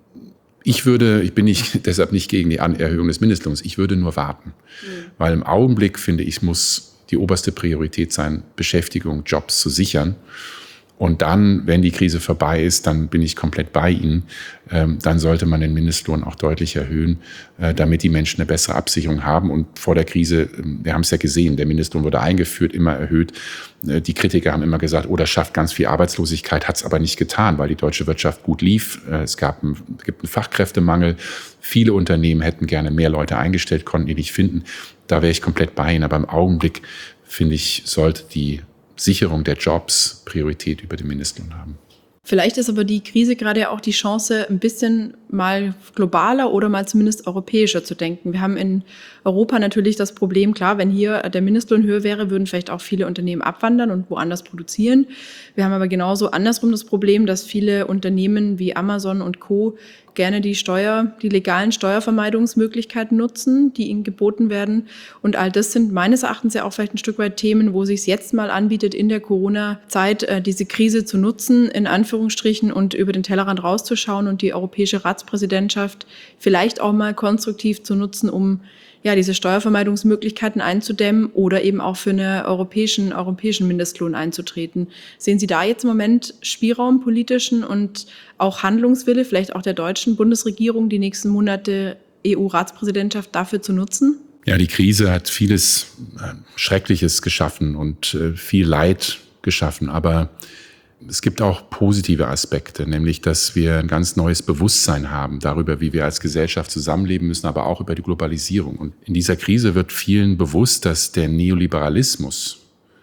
ich würde, ich bin nicht, deshalb nicht gegen die Erhöhung des Mindestlohns, ich würde nur warten. Mhm. Weil im Augenblick, finde ich, muss die oberste Priorität sein, Beschäftigung, Jobs zu sichern. Und dann, wenn die Krise vorbei ist, dann bin ich komplett bei Ihnen. Ähm, dann sollte man den Mindestlohn auch deutlich erhöhen, äh, damit die Menschen eine bessere Absicherung haben. Und vor der Krise, wir haben es ja gesehen, der Mindestlohn wurde eingeführt, immer erhöht. Äh, die Kritiker haben immer gesagt, oh, das schafft ganz viel Arbeitslosigkeit, hat es aber nicht getan, weil die deutsche Wirtschaft gut lief. Äh, es gab einen, gibt einen Fachkräftemangel. Viele Unternehmen hätten gerne mehr Leute eingestellt, konnten die nicht finden. Da wäre ich komplett bei Ihnen. Aber im Augenblick, finde ich, sollte die Sicherung der Jobs Priorität über den Mindestlohn haben. Vielleicht ist aber die Krise gerade ja auch die Chance, ein bisschen mal globaler oder mal zumindest europäischer zu denken. Wir haben in Europa natürlich das Problem, klar, wenn hier der Mindestlohn höher wäre, würden vielleicht auch viele Unternehmen abwandern und woanders produzieren. Wir haben aber genauso andersrum das Problem, dass viele Unternehmen wie Amazon und Co. gerne die Steuer, die legalen Steuervermeidungsmöglichkeiten nutzen, die ihnen geboten werden. Und all das sind meines Erachtens ja auch vielleicht ein Stück weit Themen, wo sich es jetzt mal anbietet, in der Corona-Zeit diese Krise zu nutzen, in Anführungsstrichen, und über den Tellerrand rauszuschauen und die europäische Ratspräsidentschaft vielleicht auch mal konstruktiv zu nutzen, um ja, diese Steuervermeidungsmöglichkeiten einzudämmen oder eben auch für einen europäischen, europäischen Mindestlohn einzutreten. Sehen Sie da jetzt im Moment Spielraum politischen und auch Handlungswille, vielleicht auch der deutschen Bundesregierung, die nächsten Monate E U-Ratspräsidentschaft dafür zu nutzen? Ja, die Krise hat vieles äh, Schreckliches geschaffen und äh, viel Leid geschaffen, aber es gibt auch positive Aspekte, nämlich, dass wir ein ganz neues Bewusstsein haben darüber, wie wir als Gesellschaft zusammenleben müssen, aber auch über die Globalisierung. Und in dieser Krise wird vielen bewusst, dass der Neoliberalismus,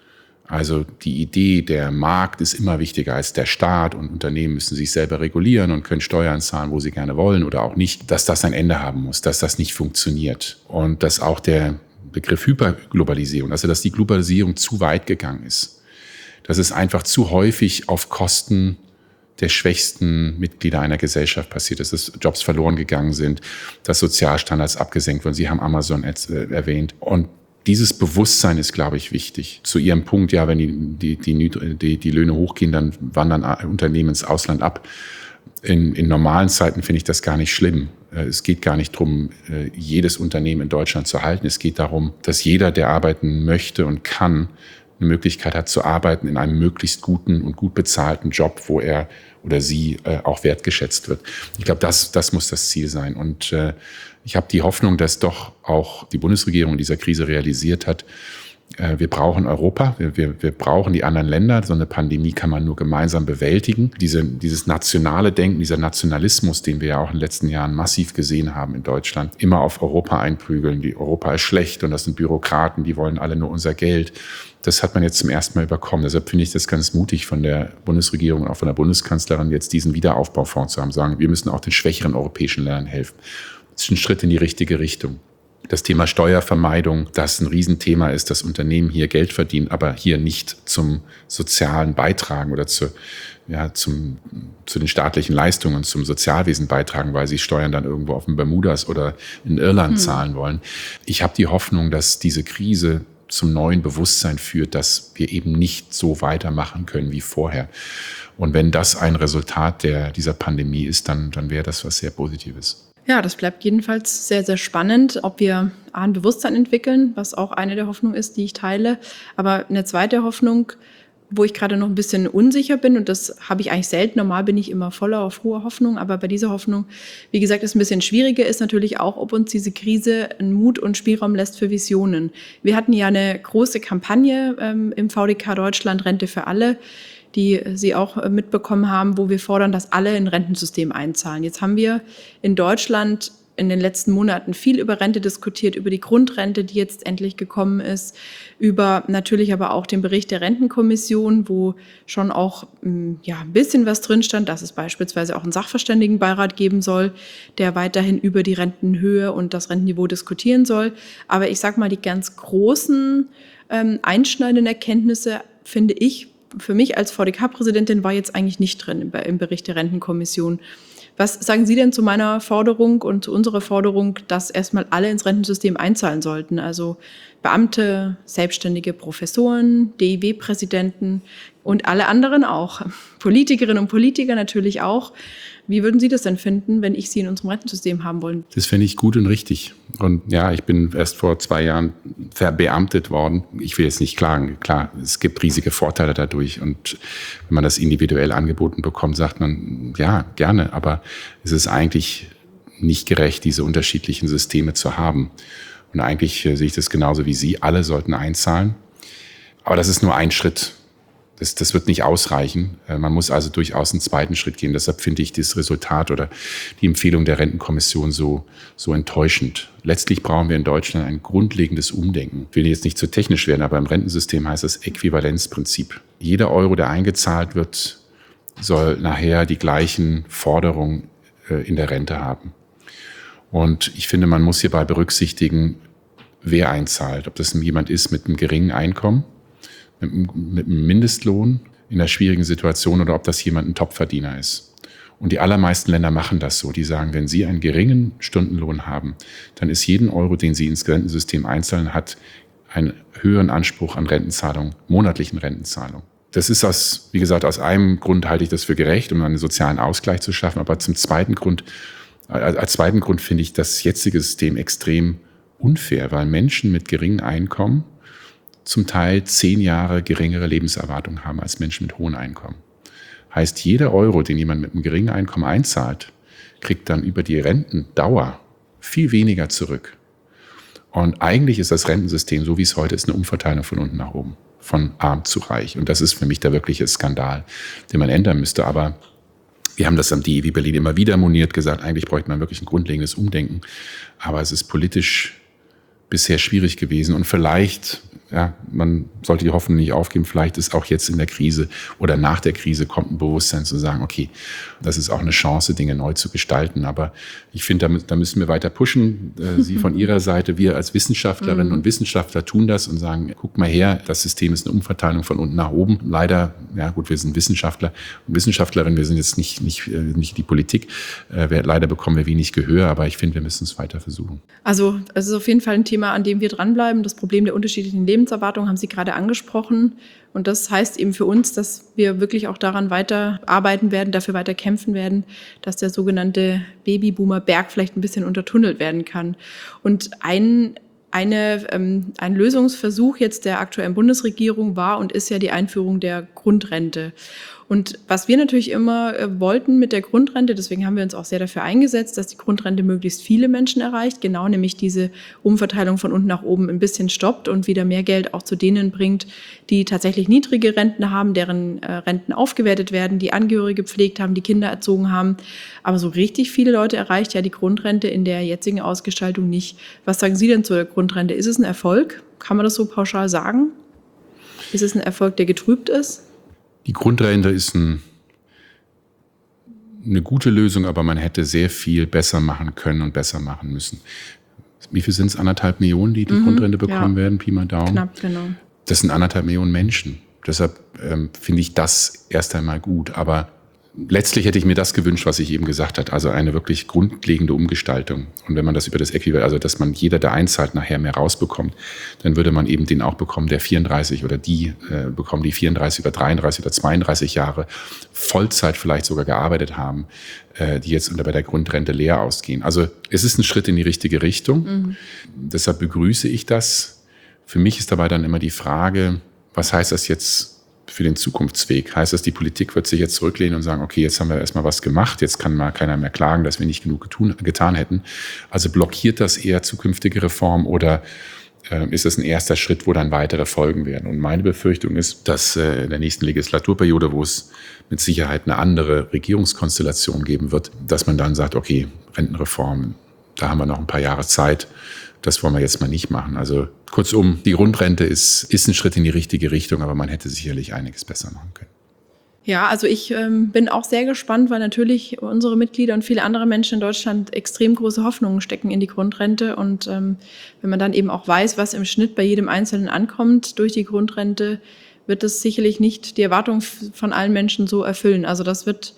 also die Idee, der Markt ist immer wichtiger als der Staat und Unternehmen müssen sich selber regulieren und können Steuern zahlen, wo sie gerne wollen oder auch nicht, dass das ein Ende haben muss, dass das nicht funktioniert. Und dass auch der Begriff Hyperglobalisierung, also dass die Globalisierung zu weit gegangen ist. Dass es einfach zu häufig auf Kosten der schwächsten Mitglieder einer Gesellschaft passiert ist, dass Jobs verloren gegangen sind, dass Sozialstandards abgesenkt wurden. Sie haben Amazon erwähnt. Und dieses Bewusstsein ist, glaube ich, wichtig. Zu Ihrem Punkt, ja, wenn die, die, die, die, die Löhne hochgehen, dann wandern Unternehmen ins Ausland ab. In, in normalen Zeiten finde ich das gar nicht schlimm. Es geht gar nicht darum, jedes Unternehmen in Deutschland zu halten. Es geht darum, dass jeder, der arbeiten möchte und kann, eine Möglichkeit hat zu arbeiten in einem möglichst guten und gut bezahlten Job, wo er oder sie äh, auch wertgeschätzt wird. Ich glaube, das, das muss das Ziel sein. Und äh, ich habe die Hoffnung, dass doch auch die Bundesregierung in dieser Krise realisiert hat, äh, wir brauchen Europa, wir, wir, wir brauchen die anderen Länder. So eine Pandemie kann man nur gemeinsam bewältigen. Diese, dieses nationale Denken, dieser Nationalismus, den wir ja auch in den letzten Jahren massiv gesehen haben in Deutschland, immer auf Europa einprügeln, die Europa ist schlecht und das sind Bürokraten, die wollen alle nur unser Geld. Das hat man jetzt zum ersten Mal überkommen. Deshalb finde ich das ganz mutig von der Bundesregierung und auch von der Bundeskanzlerin, jetzt diesen Wiederaufbaufonds zu haben, sagen, wir müssen auch den schwächeren europäischen Ländern helfen. Das ist ein Schritt in die richtige Richtung. Das Thema Steuervermeidung, das ein Riesenthema ist, dass Unternehmen hier Geld verdienen, aber hier nicht zum sozialen Beitragen oder zu, ja, zum, zu den staatlichen Leistungen, zum Sozialwesen beitragen, weil sie Steuern dann irgendwo auf den Bermudas oder in Irland hm. zahlen wollen. Ich habe die Hoffnung, dass diese Krise zum neuen Bewusstsein führt, dass wir eben nicht so weitermachen können wie vorher. Und wenn das ein Resultat der, dieser Pandemie ist, dann, dann wäre das was sehr Positives. Ja, das bleibt jedenfalls sehr, sehr spannend, ob wir ein Bewusstsein entwickeln, was auch eine der Hoffnungen ist, die ich teile. Aber eine zweite Hoffnung, wo ich gerade noch ein bisschen unsicher bin, und das habe ich eigentlich selten, normal bin ich immer voller auf hohe Hoffnung, aber bei dieser Hoffnung, wie gesagt, ist ein bisschen schwieriger, ist natürlich auch, ob uns diese Krise einen Mut und Spielraum lässt für Visionen. Wir hatten ja eine große Kampagne ähm, im V D K Deutschland, Rente für alle, die Sie auch mitbekommen haben, wo wir fordern, dass alle in ein Rentensystem einzahlen. Jetzt haben wir in Deutschland in den letzten Monaten viel über Rente diskutiert, über die Grundrente, die jetzt endlich gekommen ist, über natürlich aber auch den Bericht der Rentenkommission, wo schon auch ja, ein bisschen was drin stand, dass es beispielsweise auch einen Sachverständigenbeirat geben soll, der weiterhin über die Rentenhöhe und das Rentenniveau diskutieren soll. Aber ich sag mal, die ganz großen ähm, einschneidenden Erkenntnisse, finde ich, für mich als V D K-Präsidentin war jetzt eigentlich nicht drin im, im Bericht der Rentenkommission. Was sagen Sie denn zu meiner Forderung und zu unserer Forderung, dass erstmal alle ins Rentensystem einzahlen sollten? Also Beamte, selbstständige Professoren, D I W-Präsidenten und alle anderen auch. Politikerinnen und Politiker natürlich auch. Wie würden Sie das denn finden, wenn ich Sie in unserem Rentensystem haben wollen? Das fände ich gut und richtig. Und ja, ich bin erst vor zwei Jahren verbeamtet worden. Ich will jetzt nicht klagen. Klar, es gibt riesige Vorteile dadurch. Und wenn man das individuell angeboten bekommt, sagt man, ja, gerne. Aber es ist eigentlich nicht gerecht, diese unterschiedlichen Systeme zu haben. Und eigentlich äh, sehe ich das genauso wie Sie. Alle sollten einzahlen. Aber das ist nur ein Schritt. Das, das wird nicht ausreichen. Man muss also durchaus einen zweiten Schritt gehen. Deshalb finde ich das Resultat oder die Empfehlung der Rentenkommission so, so enttäuschend. Letztlich brauchen wir in Deutschland ein grundlegendes Umdenken. Ich will jetzt nicht zu technisch werden, aber im Rentensystem heißt das Äquivalenzprinzip. Jeder Euro, der eingezahlt wird, soll nachher die gleichen Forderungen in der Rente haben. Und ich finde, man muss hierbei berücksichtigen, wer einzahlt. Ob das jemand ist mit einem geringen Einkommen, mit einem Mindestlohn in einer schwierigen Situation oder ob das jemand ein Topverdiener ist. Und die allermeisten Länder machen das so. Die sagen, wenn Sie einen geringen Stundenlohn haben, dann ist jeden Euro, den Sie ins Rentensystem einzahlen, hat einen höheren Anspruch an Rentenzahlung, monatlichen Rentenzahlung. Das ist aus, wie gesagt, aus einem Grund halte ich das für gerecht, um einen sozialen Ausgleich zu schaffen. Aber zum zweiten Grund, als zweiten Grund finde ich das jetzige System extrem unfair, weil Menschen mit geringem Einkommen zum Teil zehn Jahre geringere Lebenserwartung haben als Menschen mit hohem Einkommen. Heißt, jeder Euro, den jemand mit einem geringen Einkommen einzahlt, kriegt dann über die Rentendauer viel weniger zurück. Und eigentlich ist das Rentensystem, so wie es heute ist, eine Umverteilung von unten nach oben, von arm zu reich. Und das ist für mich der wirkliche Skandal, den man ändern müsste. Aber wir haben das am D I W Berlin immer wieder moniert gesagt, eigentlich bräuchte man wirklich ein grundlegendes Umdenken. Aber es ist politisch bisher schwierig gewesen und vielleicht, ja, man sollte die Hoffnung nicht aufgeben, vielleicht ist auch jetzt in der Krise oder nach der Krise kommt ein Bewusstsein zu sagen, okay, das ist auch eine Chance, Dinge neu zu gestalten. Aber ich finde, da, da müssen wir weiter pushen. Äh, Sie von Ihrer Seite, wir als Wissenschaftlerinnen mhm. und Wissenschaftler tun das und sagen, guck mal her, das System ist eine Umverteilung von unten nach oben. Leider, ja gut, wir sind Wissenschaftler und Wissenschaftlerinnen, wir sind jetzt nicht, nicht, nicht die Politik. Äh, wir, leider bekommen wir wenig Gehör, aber ich finde, wir müssen es weiter versuchen. Also es ist auf jeden Fall ein Thema, an dem wir dranbleiben. Das Problem der unterschiedlichen Lebenserwartung haben Sie gerade angesprochen. Und das heißt eben für uns, dass wir wirklich auch daran weiter arbeiten werden, dafür weiter kämpfen werden, dass der sogenannte Babyboomer-Berg vielleicht ein bisschen untertunnelt werden kann. Und ein Eine, ähm, ein Lösungsversuch jetzt der aktuellen Bundesregierung war und ist ja die Einführung der Grundrente. Und was wir natürlich immer äh, wollten mit der Grundrente, deswegen haben wir uns auch sehr dafür eingesetzt, dass die Grundrente möglichst viele Menschen erreicht, genau nämlich diese Umverteilung von unten nach oben ein bisschen stoppt und wieder mehr Geld auch zu denen bringt, die tatsächlich niedrige Renten haben, deren äh, Renten aufgewertet werden, die Angehörige gepflegt haben, die Kinder erzogen haben. Aber so richtig viele Leute erreicht ja die Grundrente in der jetzigen Ausgestaltung nicht. Was sagen Sie denn zur Grundrente? Ist es ein Erfolg? Kann man das so pauschal sagen? Ist es ein Erfolg, der getrübt ist? Die Grundrente ist ein, eine gute Lösung, aber man hätte sehr viel besser machen können und besser machen müssen. Wie viel sind es? Anderthalb Millionen, die die mhm, Grundrente bekommen ja. werden, Pi mal Daumen? Knapp, genau. Das sind anderthalb Millionen Menschen. Deshalb ähm, finde ich das erst einmal gut. Aber letztlich hätte ich mir das gewünscht, was ich eben gesagt habe, also eine wirklich grundlegende Umgestaltung. Und wenn man das über das Äquivalent, also dass man jeder, der einzahlt, nachher mehr rausbekommt, dann würde man eben den auch bekommen, der vierunddreißig oder die äh, bekommen, die vierunddreißig oder dreiunddreißig oder zweiunddreißig Jahre Vollzeit vielleicht sogar gearbeitet haben, äh, die jetzt unter bei der Grundrente leer ausgehen. Also es ist ein Schritt in die richtige Richtung. Mhm. Deshalb begrüße ich das. Für mich ist dabei dann immer die Frage, was heißt das jetzt für den Zukunftsweg? Heißt das, die Politik wird sich jetzt zurücklehnen und sagen, okay, jetzt haben wir erstmal was gemacht, jetzt kann mal keiner mehr klagen, dass wir nicht genug getun, getan hätten. Also blockiert das eher zukünftige Reformen oder äh, ist es ein erster Schritt, wo dann weitere folgen werden? Und meine Befürchtung ist, dass äh, in der nächsten Legislaturperiode, wo es mit Sicherheit eine andere Regierungskonstellation geben wird, dass man dann sagt, okay, Rentenreform, da haben wir noch ein paar Jahre Zeit, das wollen wir jetzt mal nicht machen. Also kurzum, die Grundrente ist, ist ein Schritt in die richtige Richtung, aber man hätte sicherlich einiges besser machen können. Ja, also ich ähm, bin auch sehr gespannt, weil natürlich unsere Mitglieder und viele andere Menschen in Deutschland extrem große Hoffnungen stecken in die Grundrente. Und ähm, wenn man dann eben auch weiß, was im Schnitt bei jedem Einzelnen ankommt durch die Grundrente, wird das sicherlich nicht die Erwartung von allen Menschen so erfüllen. Also das wird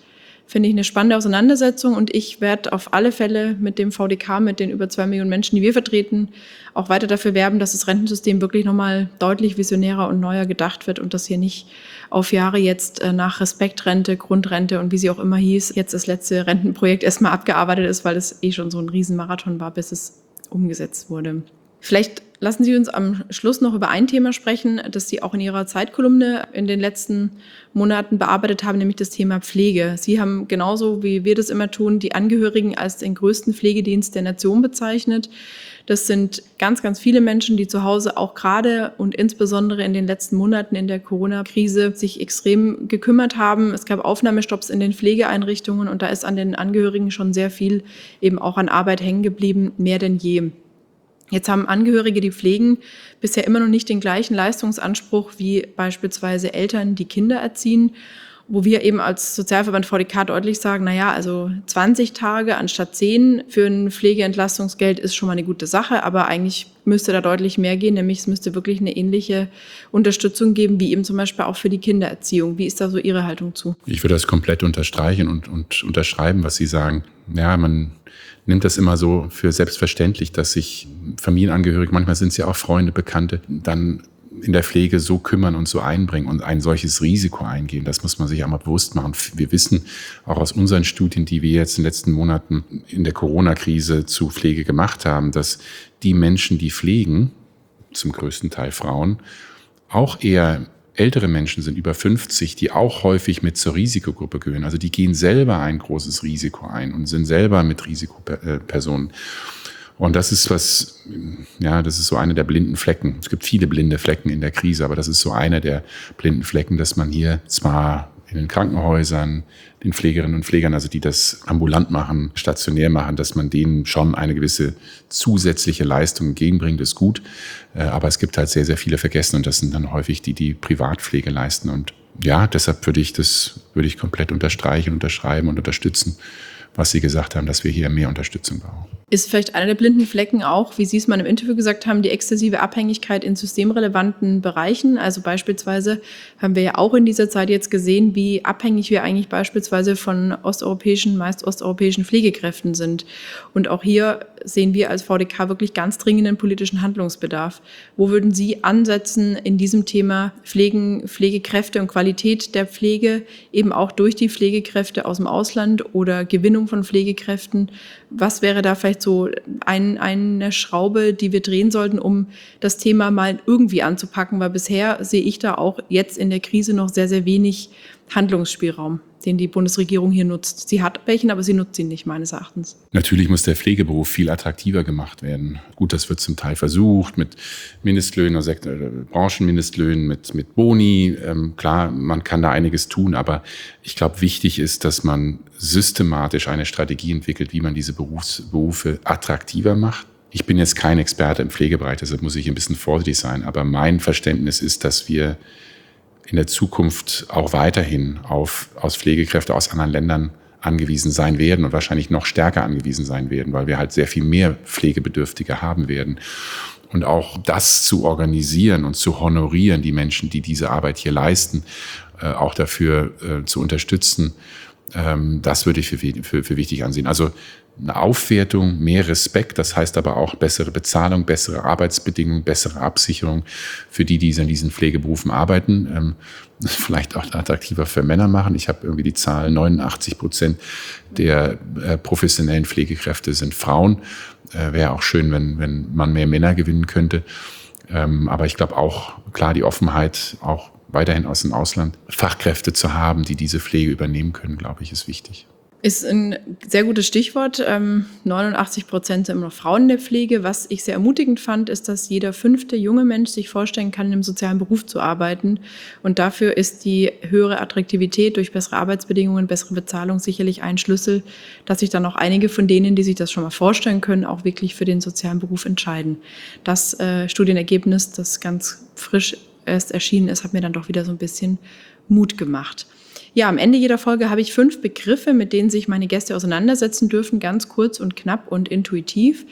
Finde ich eine spannende Auseinandersetzung und ich werde auf alle Fälle mit dem V D K, mit den über zwei Millionen Menschen, die wir vertreten, auch weiter dafür werben, dass das Rentensystem wirklich nochmal deutlich visionärer und neuer gedacht wird und dass hier nicht auf Jahre jetzt nach Respektrente, Grundrente und wie sie auch immer hieß, jetzt das letzte Rentenprojekt erstmal abgearbeitet ist, weil es eh schon so ein Riesenmarathon war, bis es umgesetzt wurde. Vielleicht lassen Sie uns am Schluss noch über ein Thema sprechen, das Sie auch in Ihrer Zeitkolumne in den letzten Monaten bearbeitet haben, nämlich das Thema Pflege. Sie haben genauso, wie wir das immer tun, die Angehörigen als den größten Pflegedienst der Nation bezeichnet. Das sind ganz, ganz viele Menschen, die zu Hause auch gerade und insbesondere in den letzten Monaten in der Corona-Krise sich extrem gekümmert haben. Es gab Aufnahmestopps in den Pflegeeinrichtungen und da ist an den Angehörigen schon sehr viel eben auch an Arbeit hängen geblieben, mehr denn je. Jetzt haben Angehörige, die pflegen, bisher immer noch nicht den gleichen Leistungsanspruch wie beispielsweise Eltern, die Kinder erziehen, wo wir eben als Sozialverband V D K deutlich sagen, na ja, also zwanzig Tage anstatt zehn für ein Pflegeentlastungsgeld ist schon mal eine gute Sache, aber eigentlich müsste da deutlich mehr gehen, nämlich es müsste wirklich eine ähnliche Unterstützung geben, wie eben zum Beispiel auch für die Kindererziehung. Wie ist da so Ihre Haltung zu? Ich würde das komplett unterstreichen und, und unterschreiben, was Sie sagen. Ja, man nimmt das immer so für selbstverständlich, dass sich Familienangehörige, manchmal sind es ja auch Freunde, Bekannte, dann in der Pflege so kümmern und so einbringen und ein solches Risiko eingehen. Das muss man sich einmal bewusst machen. Wir wissen auch aus unseren Studien, die wir jetzt in den letzten Monaten in der Corona-Krise zu Pflege gemacht haben, dass die Menschen, die pflegen, zum größten Teil Frauen, auch eher ältere Menschen sind, über fünfzig, die auch häufig mit zur Risikogruppe gehören. Also die gehen selber ein großes Risiko ein und sind selber mit Risikopersonen. Und das ist was, ja, das ist so eine der blinden Flecken. Es gibt viele blinde Flecken in der Krise, aber das ist so einer der blinden Flecken, dass man hier zwar in den Krankenhäusern, den Pflegerinnen und Pflegern, also die das ambulant machen, stationär machen, dass man denen schon eine gewisse zusätzliche Leistung entgegenbringt, ist gut. Aber es gibt halt sehr, sehr viele vergessen und das sind dann häufig die, die Privatpflege leisten. Und ja, deshalb würde ich das, würde ich komplett unterstreichen, unterschreiben und unterstützen, was Sie gesagt haben, dass wir hier mehr Unterstützung brauchen. Ist vielleicht einer der blinden Flecken auch, wie Sie es mal im Interview gesagt haben, die exzessive Abhängigkeit in systemrelevanten Bereichen? Also beispielsweise haben wir ja auch in dieser Zeit jetzt gesehen, wie abhängig wir eigentlich beispielsweise von osteuropäischen, meist osteuropäischen Pflegekräften sind. Und auch hier sehen wir als V D K wirklich ganz dringenden politischen Handlungsbedarf. Wo würden Sie ansetzen in diesem Thema Pflegen, Pflegekräfte und Qualität der Pflege, eben auch durch die Pflegekräfte aus dem Ausland oder Gewinnung von Pflegekräften? Was wäre da vielleicht so ein, eine Schraube, die wir drehen sollten, um das Thema mal irgendwie anzupacken? Weil bisher sehe ich da auch jetzt in der Krise noch sehr, sehr wenig Handlungsspielraum, den die Bundesregierung hier nutzt. Sie hat welchen, aber sie nutzt ihn nicht, meines Erachtens. Natürlich muss der Pflegeberuf viel attraktiver gemacht werden. Gut, das wird zum Teil versucht mit Mindestlöhnen, also Branchenmindestlöhnen, mit, mit Boni. Ähm, klar, man kann da einiges tun, aber ich glaube, wichtig ist, dass man systematisch eine Strategie entwickelt, wie man diese Berufs- Berufe attraktiver macht. Ich bin jetzt kein Experte im Pflegebereich, deshalb muss ich ein bisschen vorsichtig sein, aber mein Verständnis ist, dass wir in der Zukunft auch weiterhin auf aus Pflegekräfte aus anderen Ländern angewiesen sein werden und wahrscheinlich noch stärker angewiesen sein werden, weil wir halt sehr viel mehr Pflegebedürftige haben werden. Und auch das zu organisieren und zu honorieren, die Menschen, die diese Arbeit hier leisten, äh, auch dafür äh, zu unterstützen, ähm, das würde ich für, für, für wichtig ansehen. Also eine Aufwertung, mehr Respekt, das heißt aber auch bessere Bezahlung, bessere Arbeitsbedingungen, bessere Absicherung für die, die in diesen Pflegeberufen arbeiten. Ähm, vielleicht auch attraktiver für Männer machen. Ich habe irgendwie die Zahl, neunundachtzig Prozent der äh, professionellen Pflegekräfte sind Frauen. Äh, wäre auch schön, wenn, wenn man mehr Männer gewinnen könnte. Ähm, aber ich glaube auch, klar, die Offenheit, auch weiterhin aus dem Ausland Fachkräfte zu haben, die diese Pflege übernehmen können, glaube ich, ist wichtig. Ist ein sehr gutes Stichwort. Ähm, neunundachtzig Prozent sind immer noch Frauen in der Pflege. Was ich sehr ermutigend fand, ist, dass jeder fünfte junge Mensch sich vorstellen kann, in einem sozialen Beruf zu arbeiten. Und dafür ist die höhere Attraktivität durch bessere Arbeitsbedingungen, bessere Bezahlung sicherlich ein Schlüssel, dass sich dann auch einige von denen, die sich das schon mal vorstellen können, auch wirklich für den sozialen Beruf entscheiden. Das äh, Studienergebnis, das ganz frisch erst erschienen ist, hat mir dann doch wieder so ein bisschen Mut gemacht. Ja, am Ende jeder Folge habe ich fünf Begriffe, mit denen sich meine Gäste auseinandersetzen dürfen, ganz kurz und knapp und intuitiv.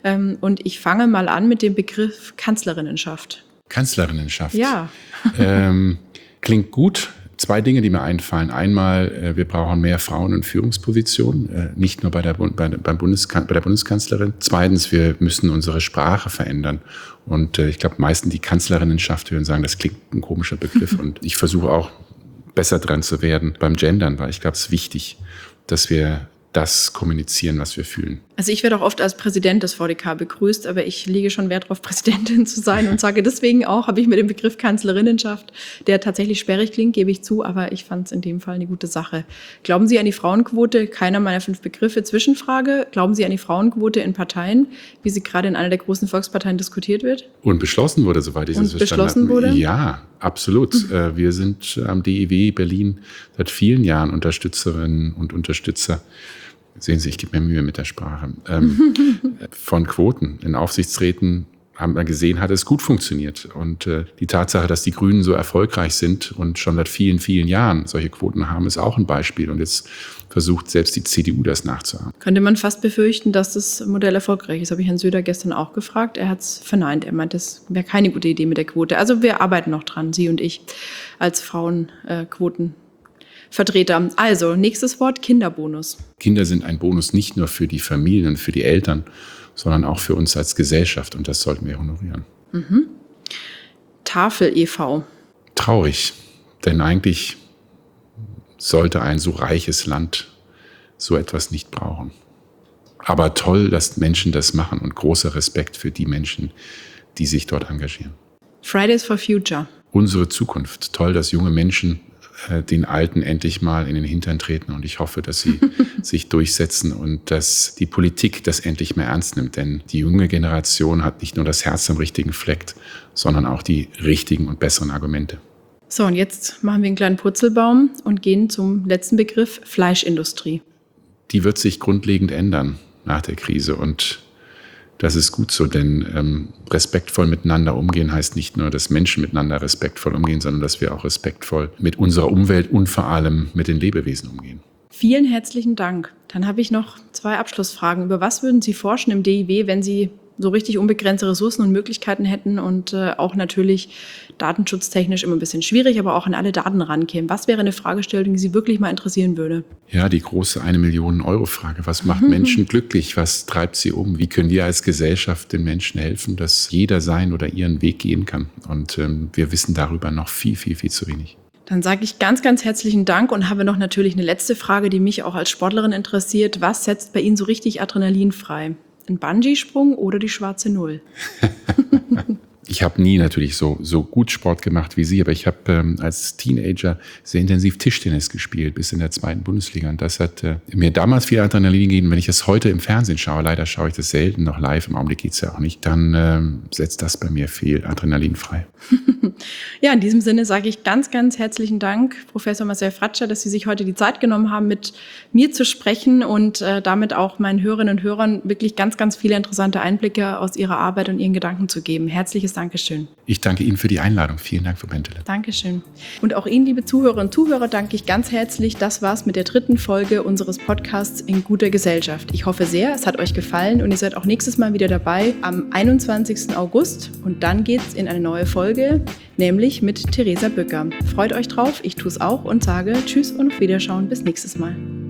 Und ich fange mal an mit dem Begriff Kanzlerinnenschaft. Kanzlerinnenschaft? Ja. ähm, klingt gut. Zwei Dinge, die mir einfallen. Einmal, wir brauchen mehr Frauen in Führungspositionen, nicht nur bei der, bei, beim Bundeskan- bei der Bundeskanzlerin. Zweitens, wir müssen unsere Sprache verändern. Und ich glaube, meistens die Kanzlerinnenschaft würden sagen, das klingt ein komischer Begriff. Und ich versuche auch besser dran zu werden beim Gendern, weil ich glaube, es ist wichtig, dass wir das kommunizieren, was wir fühlen. Also ich werde auch oft als Präsident des V D K begrüßt, aber ich lege schon Wert darauf, Präsidentin zu sein und sage deswegen auch, habe ich mir den Begriff Kanzlerinnenschaft, der tatsächlich sperrig klingt, gebe ich zu, aber ich fand es in dem Fall eine gute Sache. Glauben Sie an die Frauenquote? Keiner meiner fünf Begriffe. Zwischenfrage, glauben Sie an die Frauenquote in Parteien, wie sie gerade in einer der großen Volksparteien diskutiert wird? Und beschlossen wurde, soweit ich das und verstanden habe. beschlossen wurde? Ja, absolut. Mhm. Wir sind am D I W Berlin seit vielen Jahren Unterstützerinnen und Unterstützer. Sehen Sie, ich gebe mir Mühe mit der Sprache. Ähm, von Quoten in Aufsichtsräten haben wir gesehen, hat es gut funktioniert. Und äh, die Tatsache, dass die Grünen so erfolgreich sind und schon seit vielen, vielen Jahren solche Quoten haben, ist auch ein Beispiel. Und jetzt versucht selbst die C D U das nachzuahmen. Könnte man fast befürchten, dass das Modell erfolgreich ist. Habe ich Herrn Söder gestern auch gefragt. Er hat es verneint. Er meint, das wäre keine gute Idee mit der Quote. Also wir arbeiten noch dran, Sie und ich als Frauenquoten. Vertreter. Also, nächstes Wort, Kinderbonus. Kinder sind ein Bonus nicht nur für die Familien, für die Eltern, sondern auch für uns als Gesellschaft. Und das sollten wir honorieren. Mhm. Tafel e V Traurig, denn eigentlich sollte ein so reiches Land so etwas nicht brauchen. Aber toll, dass Menschen das machen und großer Respekt für die Menschen, die sich dort engagieren. Fridays for Future. Unsere Zukunft. Toll, dass junge Menschen den Alten endlich mal in den Hintern treten und ich hoffe, dass sie sich durchsetzen und dass die Politik das endlich mehr ernst nimmt, denn die junge Generation hat nicht nur das Herz am richtigen Fleck, sondern auch die richtigen und besseren Argumente. So, und jetzt machen wir einen kleinen Purzelbaum und gehen zum letzten Begriff, Fleischindustrie. Die wird sich grundlegend ändern nach der Krise und das ist gut so, denn ähm, respektvoll miteinander umgehen heißt nicht nur, dass Menschen miteinander respektvoll umgehen, sondern dass wir auch respektvoll mit unserer Umwelt und vor allem mit den Lebewesen umgehen. Vielen herzlichen Dank. Dann habe ich noch zwei Abschlussfragen. Über was würden Sie forschen im D I W, wenn Sie so richtig unbegrenzte Ressourcen und Möglichkeiten hätten und äh, auch natürlich datenschutztechnisch immer ein bisschen schwierig, aber auch an alle Daten rankämen? Was wäre eine Fragestellung, die Sie wirklich mal interessieren würde? Ja, die große eine Million Euro Frage. Was macht Menschen glücklich? Was treibt sie um? Wie können wir als Gesellschaft den Menschen helfen, dass jeder seinen oder ihren Weg gehen kann? Und ähm, wir wissen darüber noch viel, viel, viel zu wenig. Dann sage ich ganz, ganz herzlichen Dank und habe noch natürlich eine letzte Frage, die mich auch als Sportlerin interessiert. Was setzt bei Ihnen so richtig Adrenalin frei? Ein Bungee-Sprung oder die schwarze Null? Ich habe nie natürlich so, so gut Sport gemacht wie Sie, aber ich habe ähm, als Teenager sehr intensiv Tischtennis gespielt, bis in der zweiten Bundesliga. Und das hat äh, mir damals viel Adrenalin gegeben. Wenn ich das heute im Fernsehen schaue, leider schaue ich das selten noch live, im Augenblick geht's ja auch nicht, dann ähm, setzt das bei mir viel Adrenalin frei. Ja, in diesem Sinne sage ich ganz, ganz herzlichen Dank, Professor Marcel Fratscher, dass Sie sich heute die Zeit genommen haben, mit mir zu sprechen und äh, damit auch meinen Hörerinnen und Hörern wirklich ganz, ganz viele interessante Einblicke aus Ihrer Arbeit und Ihren Gedanken zu geben. Herzliches Dankeschön. Ich danke Ihnen für die Einladung. Vielen Dank, Frau Bentele. Dankeschön. Und auch Ihnen, liebe Zuhörerinnen und Zuhörer, danke ich ganz herzlich. Das war's mit der dritten Folge unseres Podcasts In guter Gesellschaft. Ich hoffe sehr, es hat euch gefallen und ihr seid auch nächstes Mal wieder dabei am einundzwanzigsten August. Und dann geht's in eine neue Folge, nämlich mit Theresa Bücker. Freut euch drauf, ich tue es auch und sage Tschüss und auf Wiederschauen. Bis nächstes Mal.